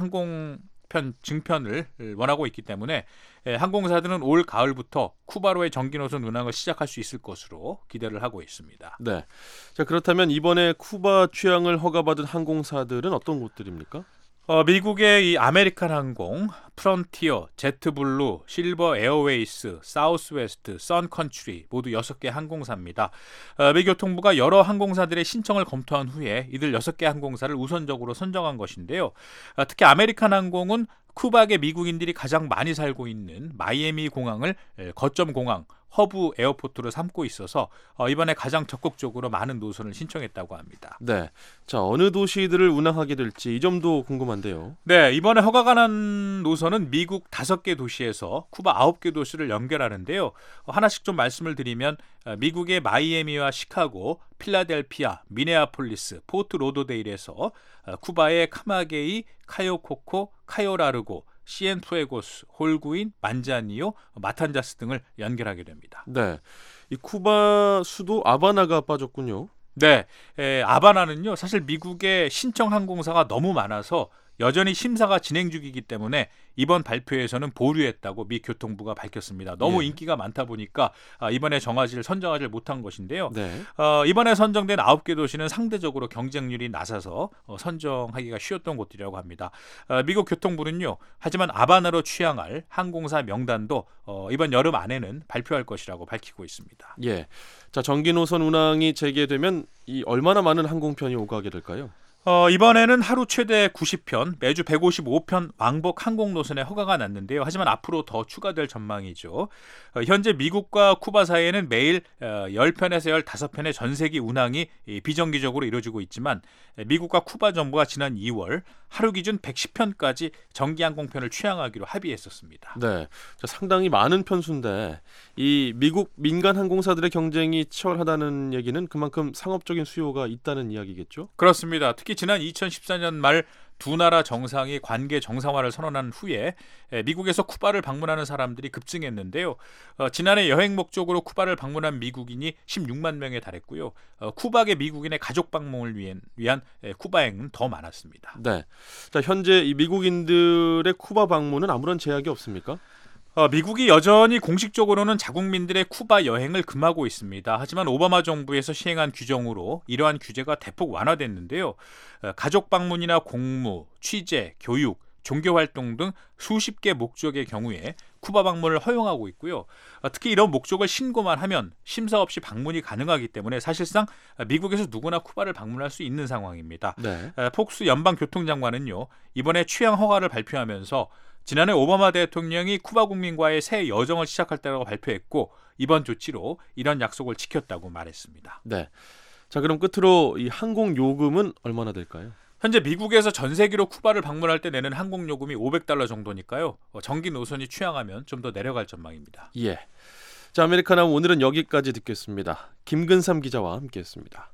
항공편 증편을 원하고 있기 때문에 에, 항공사들은 올 가을부터 쿠바로의 정기 노선 운항을 시작할 수 있을 것으로 기대를 하고 있습니다. 네. 자, 그렇다면 이번에 쿠바 취항을 허가받은 항공사들은 어떤 곳들입니까? 어, 미국의 이 아메리칸 항공, 프론티어, 제트블루, 실버 에어웨이스, 사우스웨스트, 선컨트리 모두 여섯 개 항공사입니다. 어, 미 교통부가 여러 항공사들의 신청을 검토한 후에 이들 여섯 개 항공사를 우선적으로 선정한 것인데요. 어, 특히 아메리칸 항공은 쿠바계 미국인들이 가장 많이 살고 있는 마이애미 공항을 거점 공항, 허브 에어포트로 삼고 있어서 어, 이번에 가장 적극적으로 많은 노선을 신청했다고 합니다. 네, 자 어느 도시들을 운항하게 될지 이 점도 궁금한데요. 네, 이번에 허가가 난 노선은 미국 다섯 개 도시에서 쿠바 아홉 개 도시를 연결하는데요. 어, 하나씩 좀 말씀을 드리면 어, 미국의 마이애미와 시카고, 필라델피아, 미네아폴리스, 포트 로더데일에서 어, 쿠바의 카마게이, 카요코코, 카요라르고, 시엔푸에고스, 홀구인, 만자니오, 마탄자스 등을 연결하게 됩니다. 네, 이 쿠바 수도 아바나가 빠졌군요. 네, 에, 아바나는요 사실 미국의 신청 항공사가 너무 많아서 여전히 심사가 진행 중이기 때문에 이번 발표에서는 보류했다고 미 교통부가 밝혔습니다. 너무 예. 인기가 많다 보니까 이번에 정하지를 선정하지 못한 것인데요. 네. 어, 이번에 선정된 아홉 개 도시는 상대적으로 경쟁률이 낮아서 어, 선정하기가 쉬웠던 곳들이라고 합니다. 어, 미국 교통부는요. 하지만 아바나로 취항할 항공사 명단도 어, 이번 여름 안에는 발표할 것이라고 밝히고 있습니다. 예. 자, 정기 노선 운항이 재개되면 이 얼마나 많은 항공편이 오가게 될까요? 어, 이번에는 하루 최대 구십 편, 매주 백오십오 편 왕복 항공 노선에 허가가 났는데요. 하지만 앞으로 더 추가될 전망이죠. 어, 현재 미국과 쿠바 사이에는 매일 어, 십 편에서 십오 편의 전세기 운항이 이, 비정기적으로 이루어지고 있지만 미국과 쿠바 정부가 지난 이월 하루 기준 백십 편까지 정기 항공편을 취항하기로 합의했었습니다. 네, 자, 상당히 많은 편수인데 이 미국 민간 항공사들의 경쟁이 치열하다는 얘기는 그만큼 상업적인 수요가 있다는 이야기겠죠? 그렇습니다. 특히 지난 이천십사 년 말 두 나라 정상이 관계 정상화를 선언한 후에 미국에서 쿠바를 방문하는 사람들이 급증했는데요. 어, 지난해 여행 목적으로 쿠바를 방문한 미국인이 십육만 명에 달했고요. 어, 쿠바계 미국인의 가족 방문을 위한, 위한 쿠바행은 더 많았습니다. 네, 자, 현재 이 미국인들의 쿠바 방문은 아무런 제약이 없습니까? 어, 미국이 여전히 공식적으로는 자국민들의 쿠바 여행을 금하고 있습니다. 하지만 오바마 정부에서 시행한 규정으로 이러한 규제가 대폭 완화됐는데요. 어, 가족 방문이나 공무, 취재, 교육, 종교활동 등 수십 개 목적의 경우에 쿠바 방문을 허용하고 있고요. 어, 특히 이런 목적을 신고만 하면 심사 없이 방문이 가능하기 때문에 사실상 미국에서 누구나 쿠바를 방문할 수 있는 상황입니다. 네. 어, 폭스 연방교통장관은요. 이번에 취향 허가를 발표하면서 지난해 오바마 대통령이 쿠바 국민과의 새 여정을 시작할 때라고 발표했고 이번 조치로 이런 약속을 지켰다고 말했습니다. 네. 자, 그럼 끝으로 이 항공 요금은 얼마나 될까요? 현재 미국에서 전세기로 쿠바를 방문할 때 내는 항공 요금이 오백 달러 정도니까요. 정기 노선이 취향하면 좀 더 내려갈 전망입니다. 예. 자, 아메리카나 오늘은 여기까지 듣겠습니다. 김근삼 기자와 함께했습니다.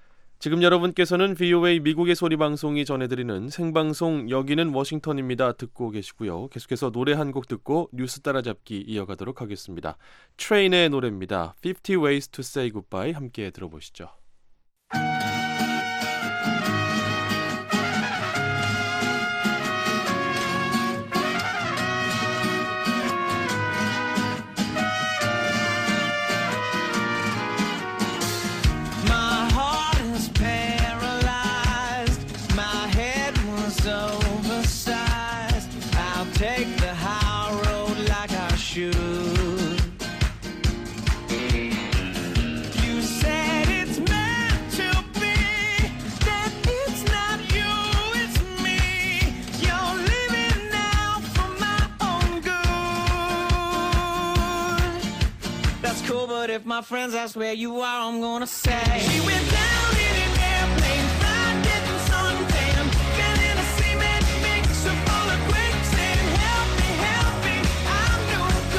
지금 여러분께서는 브이오에이 미국의 소리 방송이 전해드리는 생방송 여기는 워싱턴입니다. 듣고 계시고요. 계속해서 노래 한 곡 듣고 뉴스 따라잡기 이어가도록 하겠습니다. 트레인의 노래입니다. fifty ways to say goodbye 함께 들어보시죠. If my friends ask where you are, I'm gonna say she went down in an airplane, flying, getting suntan, been in a cement mixer full of quicksand. Help me, help me, I'm no good.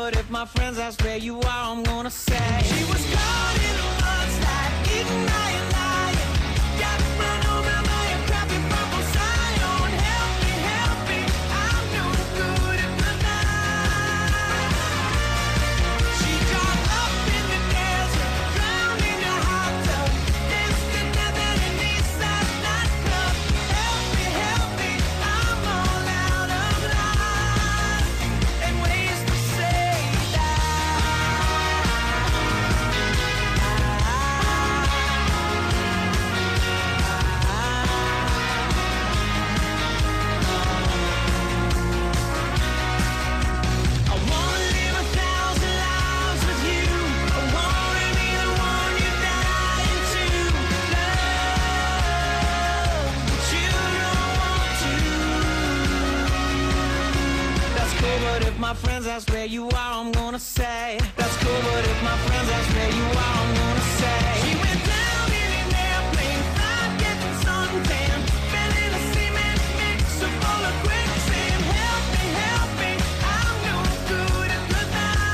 but if my friends ask where you are, I'm gonna say she was caught in a mudslide, eating iron lying. Got run over by a crappy purple Zion. Help me, help me, I'm no good at the night. She got up in the desert, drowned in a hot tub. This the death at an east side nightclub. Help me, help me, I'm all out of line and ways to say that. I wanna live a thousand lives with you. I wanna be the one you're dying to love, but you don't want to. That's cool, but if my friends ask where you are, I'm gonna say that's cool, but if my friends ask where you are, I'm gonna say she went down in an airplane, fried, getting suntan, fell in a cement mixer full of quicksand. Help me, help me, I'm no good at the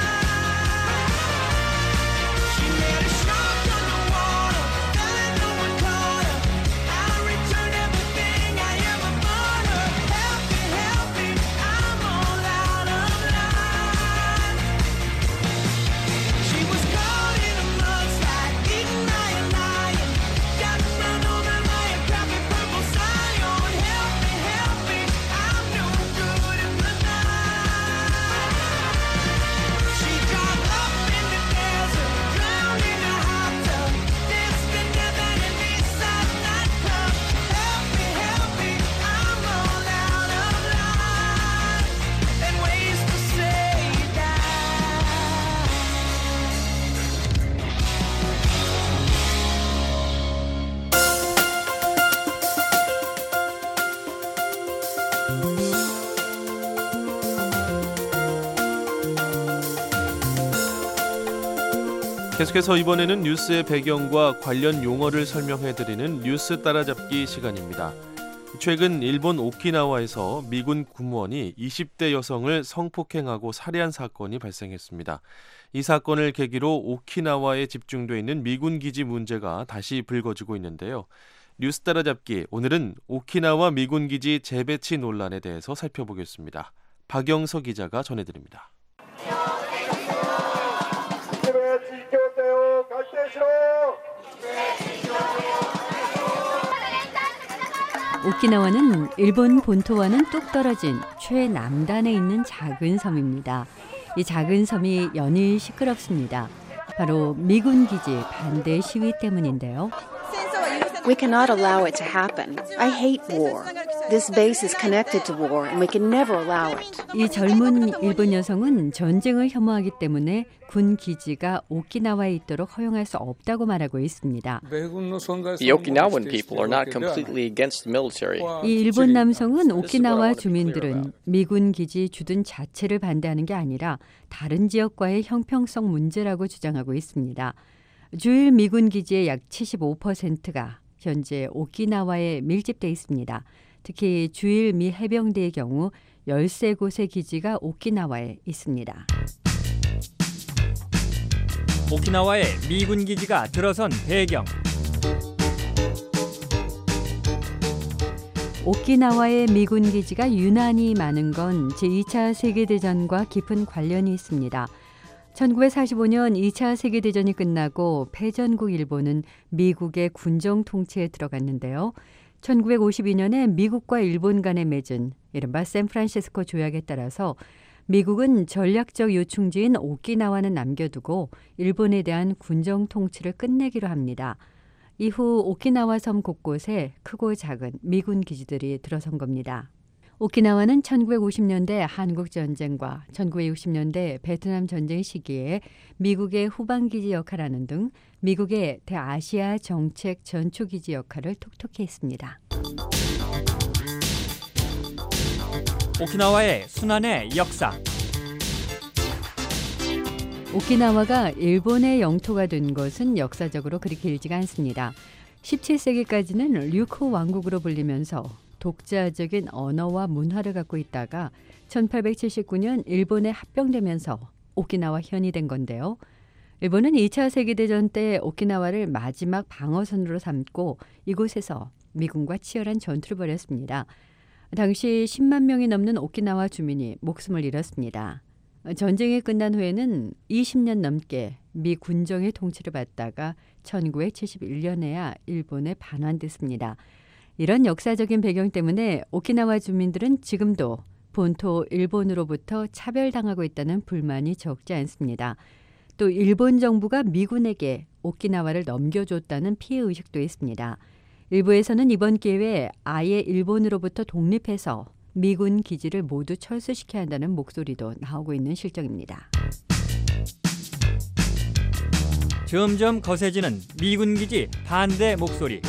night. She made a shark underwater, fell and no one caught her. I returned everything I ever bought her. Help me, help me, I'm all out of line. She was caught in a mudslide, eating iron lying. Got run over by a crappy purple Zion. Help me, help me, I'm no good at the night. She got up in the desert, drowned in a hot tub. This the death at an east side nightclub. Help me, help me, I'm all out of line and ways to say that. 계속해서 이번에는 뉴스의 배경과 관련 용어를 설명해드리는 뉴스 따라잡기 시간입니다. 최근 일본 오키나와에서 미군 군무원이 이십 대 여성을 성폭행하고 살해한 사건이 발생했습니다. 이 사건을 계기로 오키나와에 집중돼 있는 미군 기지 문제가 다시 불거지고 있는데요. 뉴스 따라잡기, 오늘은 오키나와 미군 기지 재배치 논란에 대해서 살펴보겠습니다. 박영서 기자가 전해드립니다. 오키나와는 일본 본토와는 뚝 떨어진 최남단에 있는 작은 섬입니다. 이 작은 섬이 연일 시끄럽습니다. 바로 미군 기지 반대 시위 때문인데요. We cannot allow it to happen. I hate war. This base is connected to war and we can never allow it. 이 젊은 일본 여성은 전쟁을 혐오하기 때문에 군 기지가 오키나와에 있도록 허용할 수 없다고 말하고 있습니다. The Okinawan people are not completely against the military. 이 일본 남성은 오키나와 주민들은 미군 기지 주둔 자체를 반대하는 게 아니라 다른 지역과의 형평성 문제라고 주장하고 있습니다. 주일 미군 기지의 약 칠십오 퍼센트가 현재 오키나와에 밀집돼 있습니다. 특히 주일 미 해병대의 경우 열세 곳의 기지가 오키나와에 있습니다. 오키나와에 미군 기지가 들어선 배경. 오키나와의 미군 기지가 유난히 많은 건 제이 차 세계대전과 깊은 관련이 있습니다. 천구백사십오 년 이 차 세계대전이 끝나고 패전국 일본은 미국의 군정 통치에 들어갔는데요. 천구백오십이 년에 미국과 일본 간에 맺은 이른바 샌프란시스코 조약에 따라서 미국은 전략적 요충지인 오키나와는 남겨두고 일본에 대한 군정 통치를 끝내기로 합니다. 이후 오키나와 섬 곳곳에 크고 작은 미군 기지들이 들어선 겁니다. 오키나와는 천구백오십 년대 한국전쟁과 천구백육십 년대 베트남 전쟁 시기에 미국의 후방기지 역할하는 등 미국의 대아시아 정책 전초기지 역할을 톡톡히 했습니다. 오키나와의 순환의 역사. 오키나와가 일본의 영토가 된 것은 역사적으로 그리 길지가 않습니다. 십칠 세기까지는 류크 왕국으로 불리면서 독자적인 언어와 문화를 갖고 있다가 천팔백칠십구 년 일본에 합병되면서 오키나와 현이 된 건데요. 일본은 이 차 세계대전 때 오키나와를 마지막 방어선으로 삼고 이곳에서 미군과 치열한 전투를 벌였습니다. 당시 십만 명이 넘는 오키나와 주민이 목숨을 잃었습니다. 전쟁이 끝난 후에는 이십 년 넘게 미 군정의 통치를 받다가 천구백칠십일 년에야 일본에 반환됐습니다. 이런 역사적인 배경 때문에 오키나와 주민들은 지금도 본토 일본으로부터 차별당하고 있다는 불만이 적지 않습니다. 또 일본 정부가 미군에게 오키나와를 넘겨줬다는 피해의식도 있습니다. 일부에서는 이번 기회에 아예 일본으로부터 독립해서 미군 기지를 모두 철수시켜야 한다는 목소리도 나오고 있는 실정입니다. 점점 거세지는 미군 기지 반대 목소리.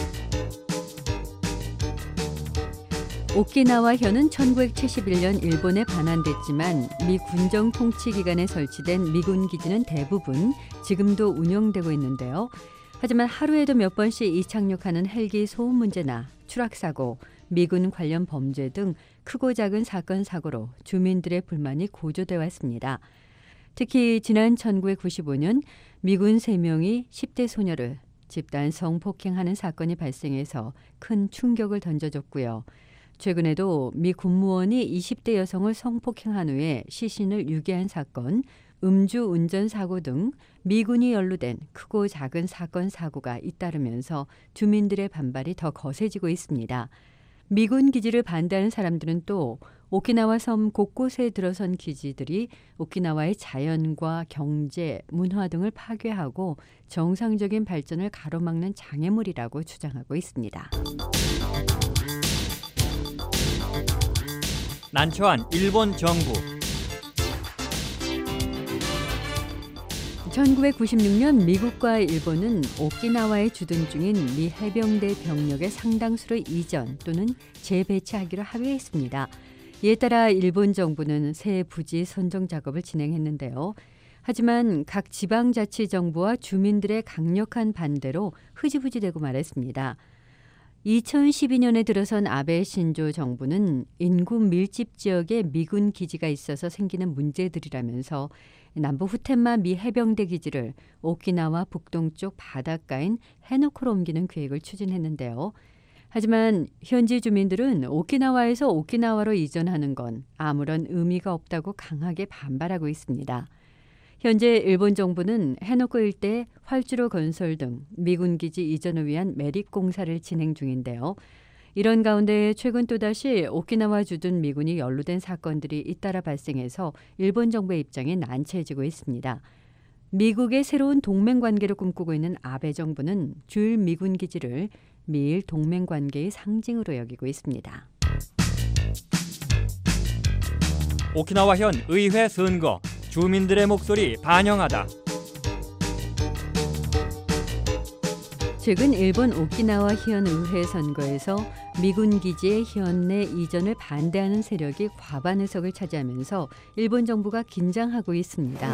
오키나와 현은 천구백칠십일 년 일본에 반환됐지만 미 군정 통치 기간에 설치된 미군 기지는 대부분 지금도 운영되고 있는데요. 하지만 하루에도 몇 번씩 이착륙하는 헬기 소음 문제나 추락사고, 미군 관련 범죄 등 크고 작은 사건 사고로 주민들의 불만이 고조돼 왔습니다. 특히 지난 천구백구십오 년 미군 세 명이 십 대 소녀를 집단 성폭행하는 사건이 발생해서 큰 충격을 던져줬고요. 최근에도 미 군무원이 이십 대 여성을 성폭행한 후에 시신을 유기한 사건, 음주운전 사고 등 미군이 연루된 크고 작은 사건 사고가 잇따르면서 주민들의 반발이 더 거세지고 있습니다. 미군 기지를 반대하는 사람들은 또 오키나와 섬 곳곳에 들어선 기지들이 오키나와의 자연과 경제, 문화 등을 파괴하고 정상적인 발전을 가로막는 장애물이라고 주장하고 있습니다. 난처한 일본 정부. 천구백구십육 년 미국과 일본은 오키나와에 주둔 중인 미 해병대 병력의 상당수를 이전 또는 재배치하기로 합의했습니다. 이에 따라 일본 정부는 새 부지 선정 작업을 진행했는데요. 하지만 각 지방자치정부와 주민들의 강력한 반대로 흐지부지되고 말았습니다. 이천십이 년에 들어선 아베 신조 정부는 인구 밀집 지역에 미군 기지가 있어서 생기는 문제들이라면서 남부 후텐마 미 해병대 기지를 오키나와 북동쪽 바닷가인 해노코로 옮기는 계획을 추진했는데요. 하지만 현지 주민들은 오키나와에서 오키나와로 이전하는 건 아무런 의미가 없다고 강하게 반발하고 있습니다. 현재 일본 정부는 해노코 일대 활주로 건설 등 미군 기지 이전을 위한 매립 공사를 진행 중인데요. 이런 가운데 최근 또다시 오키나와 주둔 미군이 연루된 사건들이 잇따라 발생해서 일본 정부의 입장이 난처해지고 있습니다. 미국의 새로운 동맹 관계를 꿈꾸고 있는 아베 정부는 주일 미군 기지를 미일 동맹 관계의 상징으로 여기고 있습니다. 오키나와 현 의회 선거. 주민들의 목소리 반영하다. 최근 일본 오키나와 현 의회 선거에서 미군 기지의 현내 이전을 반대하는 세력이 과반 의석을 차지하면서 일본 정부가 긴장하고 있습니다.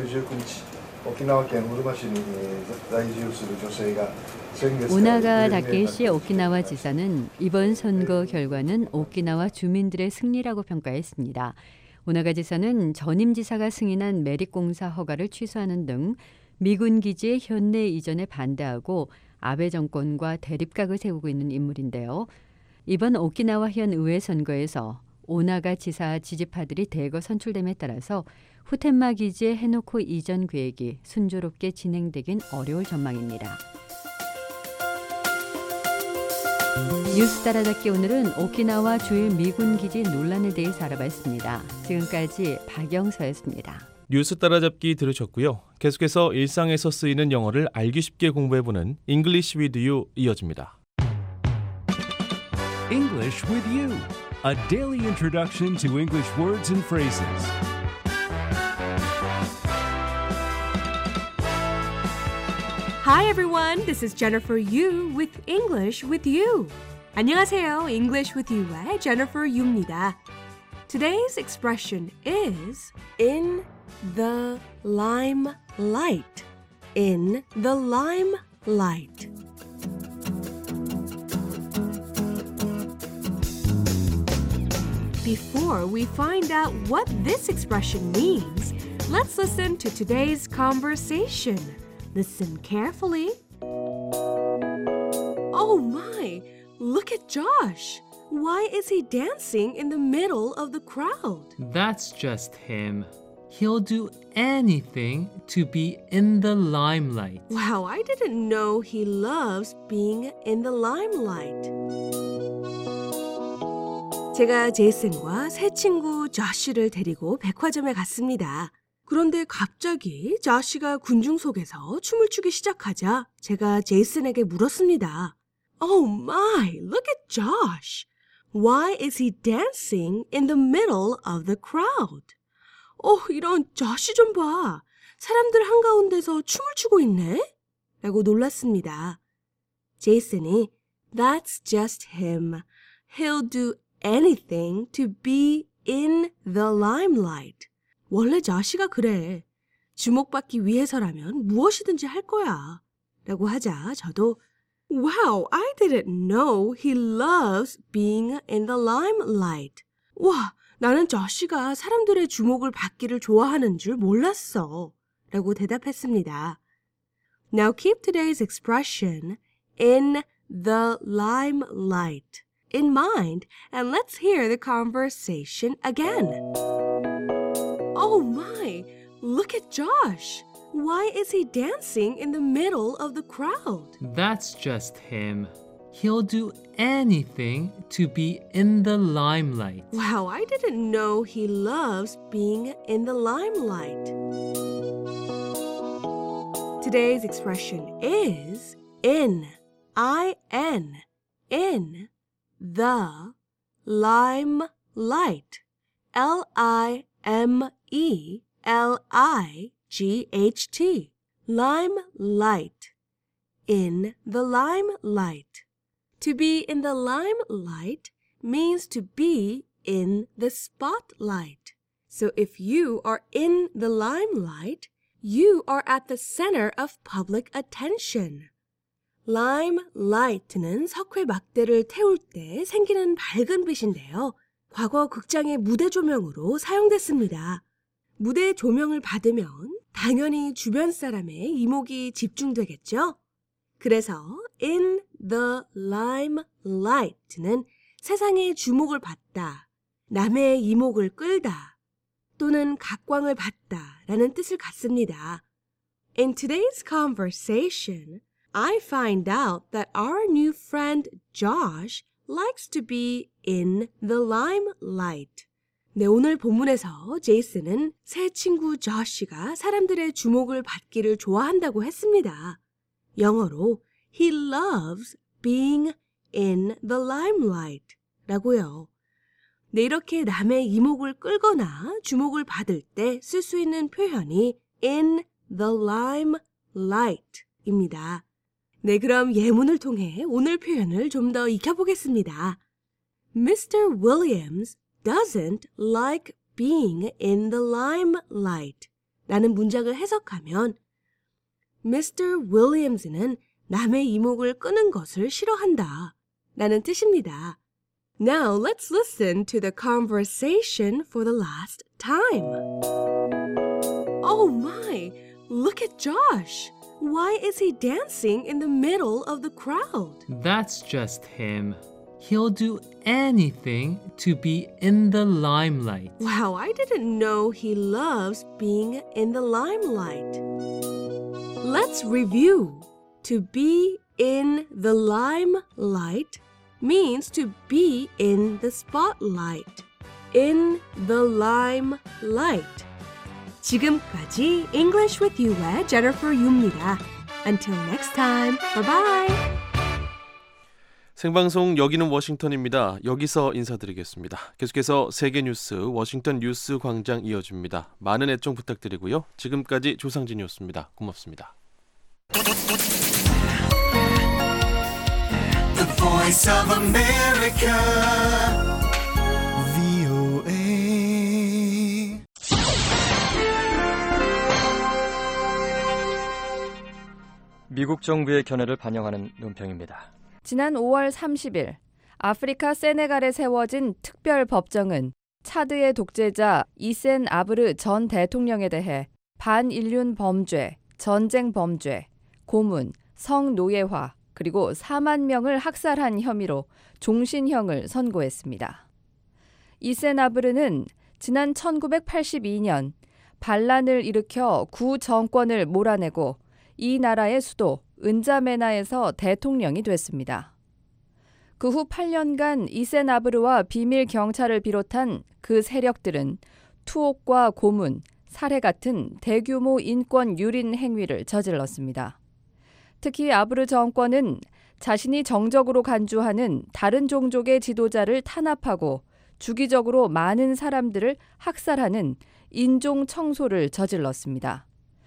오나가 다케시 오키나와 지사는 이번 선거 결과는 오키나와 주민들의 승리라고 평가했습니다. 오나가 지사는 전임 지사가 승인한 매립공사 허가를 취소하는 등 미군 기지의 현내 이전에 반대하고 아베 정권과 대립각을 세우고 있는 인물인데요. 이번 오키나와 현 의회 선거에서 오나가 지사 지지파들이 대거 선출됨에 따라서 후텐마 기지의 해노코 이전 계획이 순조롭게 진행되긴 어려울 전망입니다. 뉴스 따라잡기 오늘은 오키나와 주일 미군 기지 논란에 대해서 알아봤습니다. 지금까지 박영서였습니다. 뉴스 따라잡기 들으셨고요. 계속해서 일상에서 쓰이는 영어를 알기 쉽게 공부해보는 English with You 이어집니다. English with You, a daily introduction to English words and phrases. Hi everyone, this is Jennifer Yu with English with You. 안녕하세요, English with You의 Jennifer Yu입니다. Today's expression is in the limelight. In the limelight. Before we find out what this expression means, Let's listen to today's conversation. Listen carefully. Oh my, look at Josh. Why is he dancing in the middle of the crowd? That's just him. He'll do anything to be in the limelight. Wow, I didn't know he loves being in the limelight. 제가 제이슨과 새 친구 조시를 데리고 백화점에 갔습니다. 그런데 갑자기 조시가 군중 속에서 춤을 추기 시작하자 제가 제이슨에게 물었습니다. Oh my, look at Josh. Why is he dancing in the middle of the crowd? 어, 이런 조시 좀 봐. 사람들 한가운데서 춤을 추고 있네? 라고 놀랐습니다. 제이슨이 That's just him. He'll do anything to be in the limelight. 원래 조시가 그래. 주목받기 위해서라면 무엇이든지 할 거야. 라고 하자 저도 Wow, I didn't know he loves being in the limelight. 와, 나는 조시가 사람들의 주목을 받기를 좋아하는 줄 몰랐어. 라고 대답했습니다. Now keep today's expression in the limelight in mind and let's hear the conversation again. Oh my, look at Josh. Why is he dancing in the middle of the crowd? That's just him. He'll do anything to be in the limelight. Wow, I didn't know he loves being in the limelight. Today's expression is in, I N, in the limelight. L I M E L I G H T. Limelight. In the limelight. To be in the limelight means to be in the spotlight. So if you are in the limelight, you are at the center of public attention. Limelight는 석회 막대를 태울 때 생기는 밝은 빛인데요. 과거 극장의 무대 조명으로 사용됐습니다. 무대 조명을 받으면 당연히 주변 사람의 이목이 집중되겠죠? 그래서 in the limelight는 세상의 주목을 받다, 남의 이목을 끌다, 또는 각광을 받다 라는 뜻을 갖습니다. In today's conversation, I find out that our new friend Josh likes to be in the limelight. 네, 오늘 본문에서 제이슨은 새 친구 조시가 사람들의 주목을 받기를 좋아한다고 했습니다. 영어로 He loves being in the limelight 라고요. 네, 이렇게 남의 이목을 끌거나 주목을 받을 때 쓸 수 있는 표현이 in the limelight 입니다. 네, 그럼 예문을 통해 오늘 표현을 좀 더 익혀보겠습니다. Mister Williams doesn't like being in the limelight 라는 문장을 해석하면 Mister Williams는 남의 이목을 끄는 것을 싫어한다 라는 뜻입니다. Now let's listen to the conversation for the last time. Oh my, look at Josh. Why is he dancing in the middle of the crowd? That's just him. He'll do anything to be in the limelight. Wow, I didn't know he loves being in the limelight. Let's review. To be in the limelight means to be in the spotlight. In the limelight. 지금까지 English with You의 Jennifer Yu입니다. Until next time, bye bye. 생방송 여기는 워싱턴입니다. 여기서 인사드리겠습니다. 계속해서 세계 뉴스 워싱턴 뉴스 광장 이어집니다. 많은 애청 부탁드리고요. 지금까지 조상진이었습니다. 고맙습니다. The Voice of America, 브이오에이. 미국 정부의 견해를 반영하는 논평입니다. 지난 오월 삼십일 아프리카 세네갈에 세워진 특별 법정은 차드의 독재자 이센 아브르 전 대통령에 대해 반인륜 범죄, 전쟁 범죄, 고문, 성노예화, 그리고 사만 명을 학살한 혐의로 종신형을 선고했습니다. 이센 아브르는 지난 천구백팔십이 년 반란을 일으켜 구 정권을 몰아내고 이 나라의 수도 은자메나에서 대통령이 됐습니다. 그 후 팔 년간 이센 아브르와 비밀 경찰을 비롯한 그 세력들은 투옥과 고문, 살해 같은 대규모 인권 유린 행위를 저질렀습니다. 특히 아브르 정권은 자신이 정적으로 간주하는 다른 종족의 지도자를 탄압하고 주기적으로 많은 사람들을 학살하는 인종 청소를 저질렀습니다.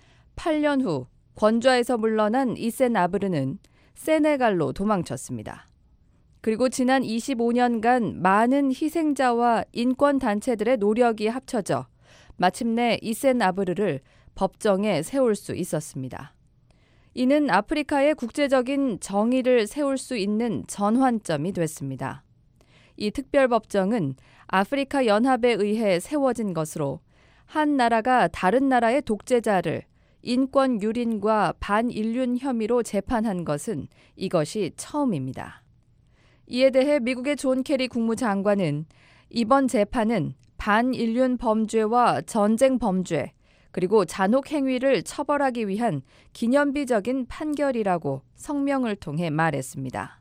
팔 년 후 권좌에서 물러난 이센 아브르는 세네갈로 도망쳤습니다. 그리고 지난 이십오 년간 많은 희생자와 인권단체들의 노력이 합쳐져 마침내 이센 아브르를 법정에 세울 수 있었습니다. 이는 아프리카의 국제적인 정의를 세울 수 있는 전환점이 됐습니다. 이 특별법정은 아프리카 연합에 의해 세워진 것으로 한 나라가 다른 나라의 독재자를 인권 유린과 반인륜 혐의로 재판한 것은 이것이 처음입니다. 이에 대해 미국의 존 케리 국무장관은 이번 재판은 반인륜 범죄와 전쟁 범죄, 그리고 잔혹 행위를 처벌하기 위한 기념비적인 판결이라고 성명을 통해 말했습니다.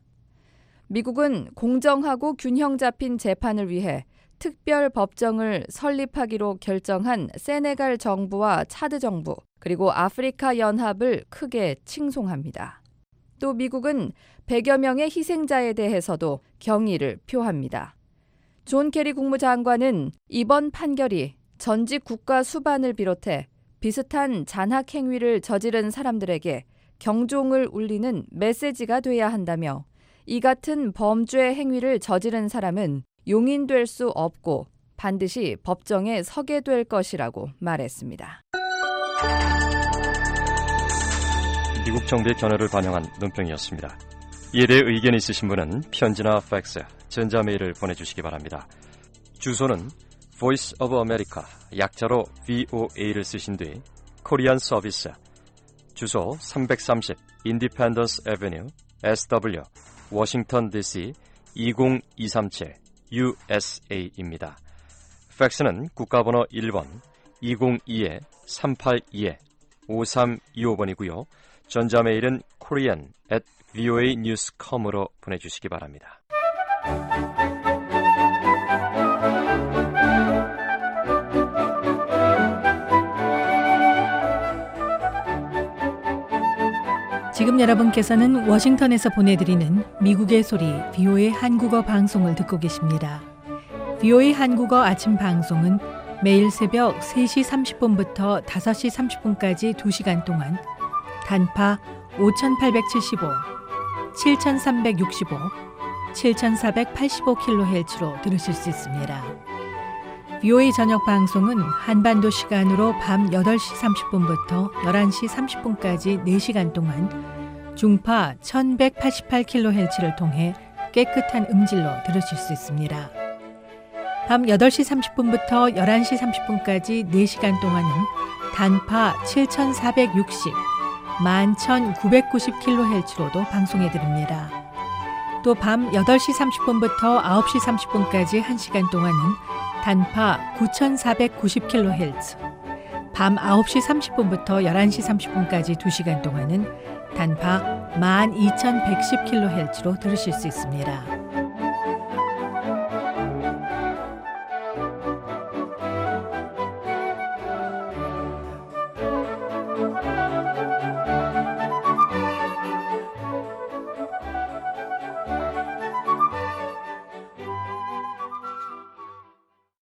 미국은 공정하고 균형 잡힌 재판을 위해 특별 법정을 설립하기로 결정한 세네갈 정부와 차드 정부, 그리고 아프리카 연합을 크게 칭송합니다. 또 미국은 백여 명의 희생자에 대해서도 경의를 표합니다. 존 케리 국무장관은 이번 판결이 전직 국가 수반을 비롯해 비슷한 잔학 행위를 저지른 사람들에게 경종을 울리는 메시지가 돼야 한다며 이 같은 범죄 행위를 저지른 사람은 용인될 수 없고 반드시 법정에 서게 될 것이라고 말했습니다. 미국 정부의 견해를 반영한 논평이었습니다. 이에 대해 의견이 있으신 분은 편지나 팩스, 전자메일을 보내주시기 바랍니다. 주소는 Voice of America, 약자로 브이오에이를 쓰신 뒤 코리안 서비스, 주소 삼백삼십 Independence Avenue, 에스더블유, 워싱턴 디씨 이공이삼칠 유에스에이입니다. 팩스는 국가번호 일 번 이공이 삼팔이 오삼이오 번이고요. 전자메일은 korean at voa news dot com으로 보내주시기 바랍니다. 지금 여러분께서는 워싱턴에서 보내드리는 미국의 소리 브이오에이 한국어 방송을 듣고 계십니다. 브이오에이 한국어 아침 방송은 매일 새벽 세 시 삼십 분부터 다섯 시 삼십 분까지 두 시간 동안 단파 오천팔백칠십오, 칠천삼백육십오, 칠천사백팔십오 킬로헤르츠로 들으실 수 있습니다. 브이오에이 저녁 방송은 한반도 시간으로 밤 여덟 시 삼십 분부터 열한 시 삼십 분까지 네 시간 동안 중파 천백팔십팔 킬로헤르츠를 통해 깨끗한 음질로 들으실 수 있습니다. 밤 여덟 시 삼십 분부터 열한 시 삼십 분까지 네 시간 동안은 단파 칠천사백육십, 만 천구백구십 킬로헤르츠로도 방송해드립니다. 또 밤 여덟 시 삼십 분부터 아홉 시 삼십 분까지 한 시간 동안은 단파 구천사백구십 킬로헤르츠, 밤 아홉 시 삼십 분부터 열한 시 삼십 분까지 두 시간 동안은 단파 만 이천백십 킬로헤르츠로 들으실 수 있습니다.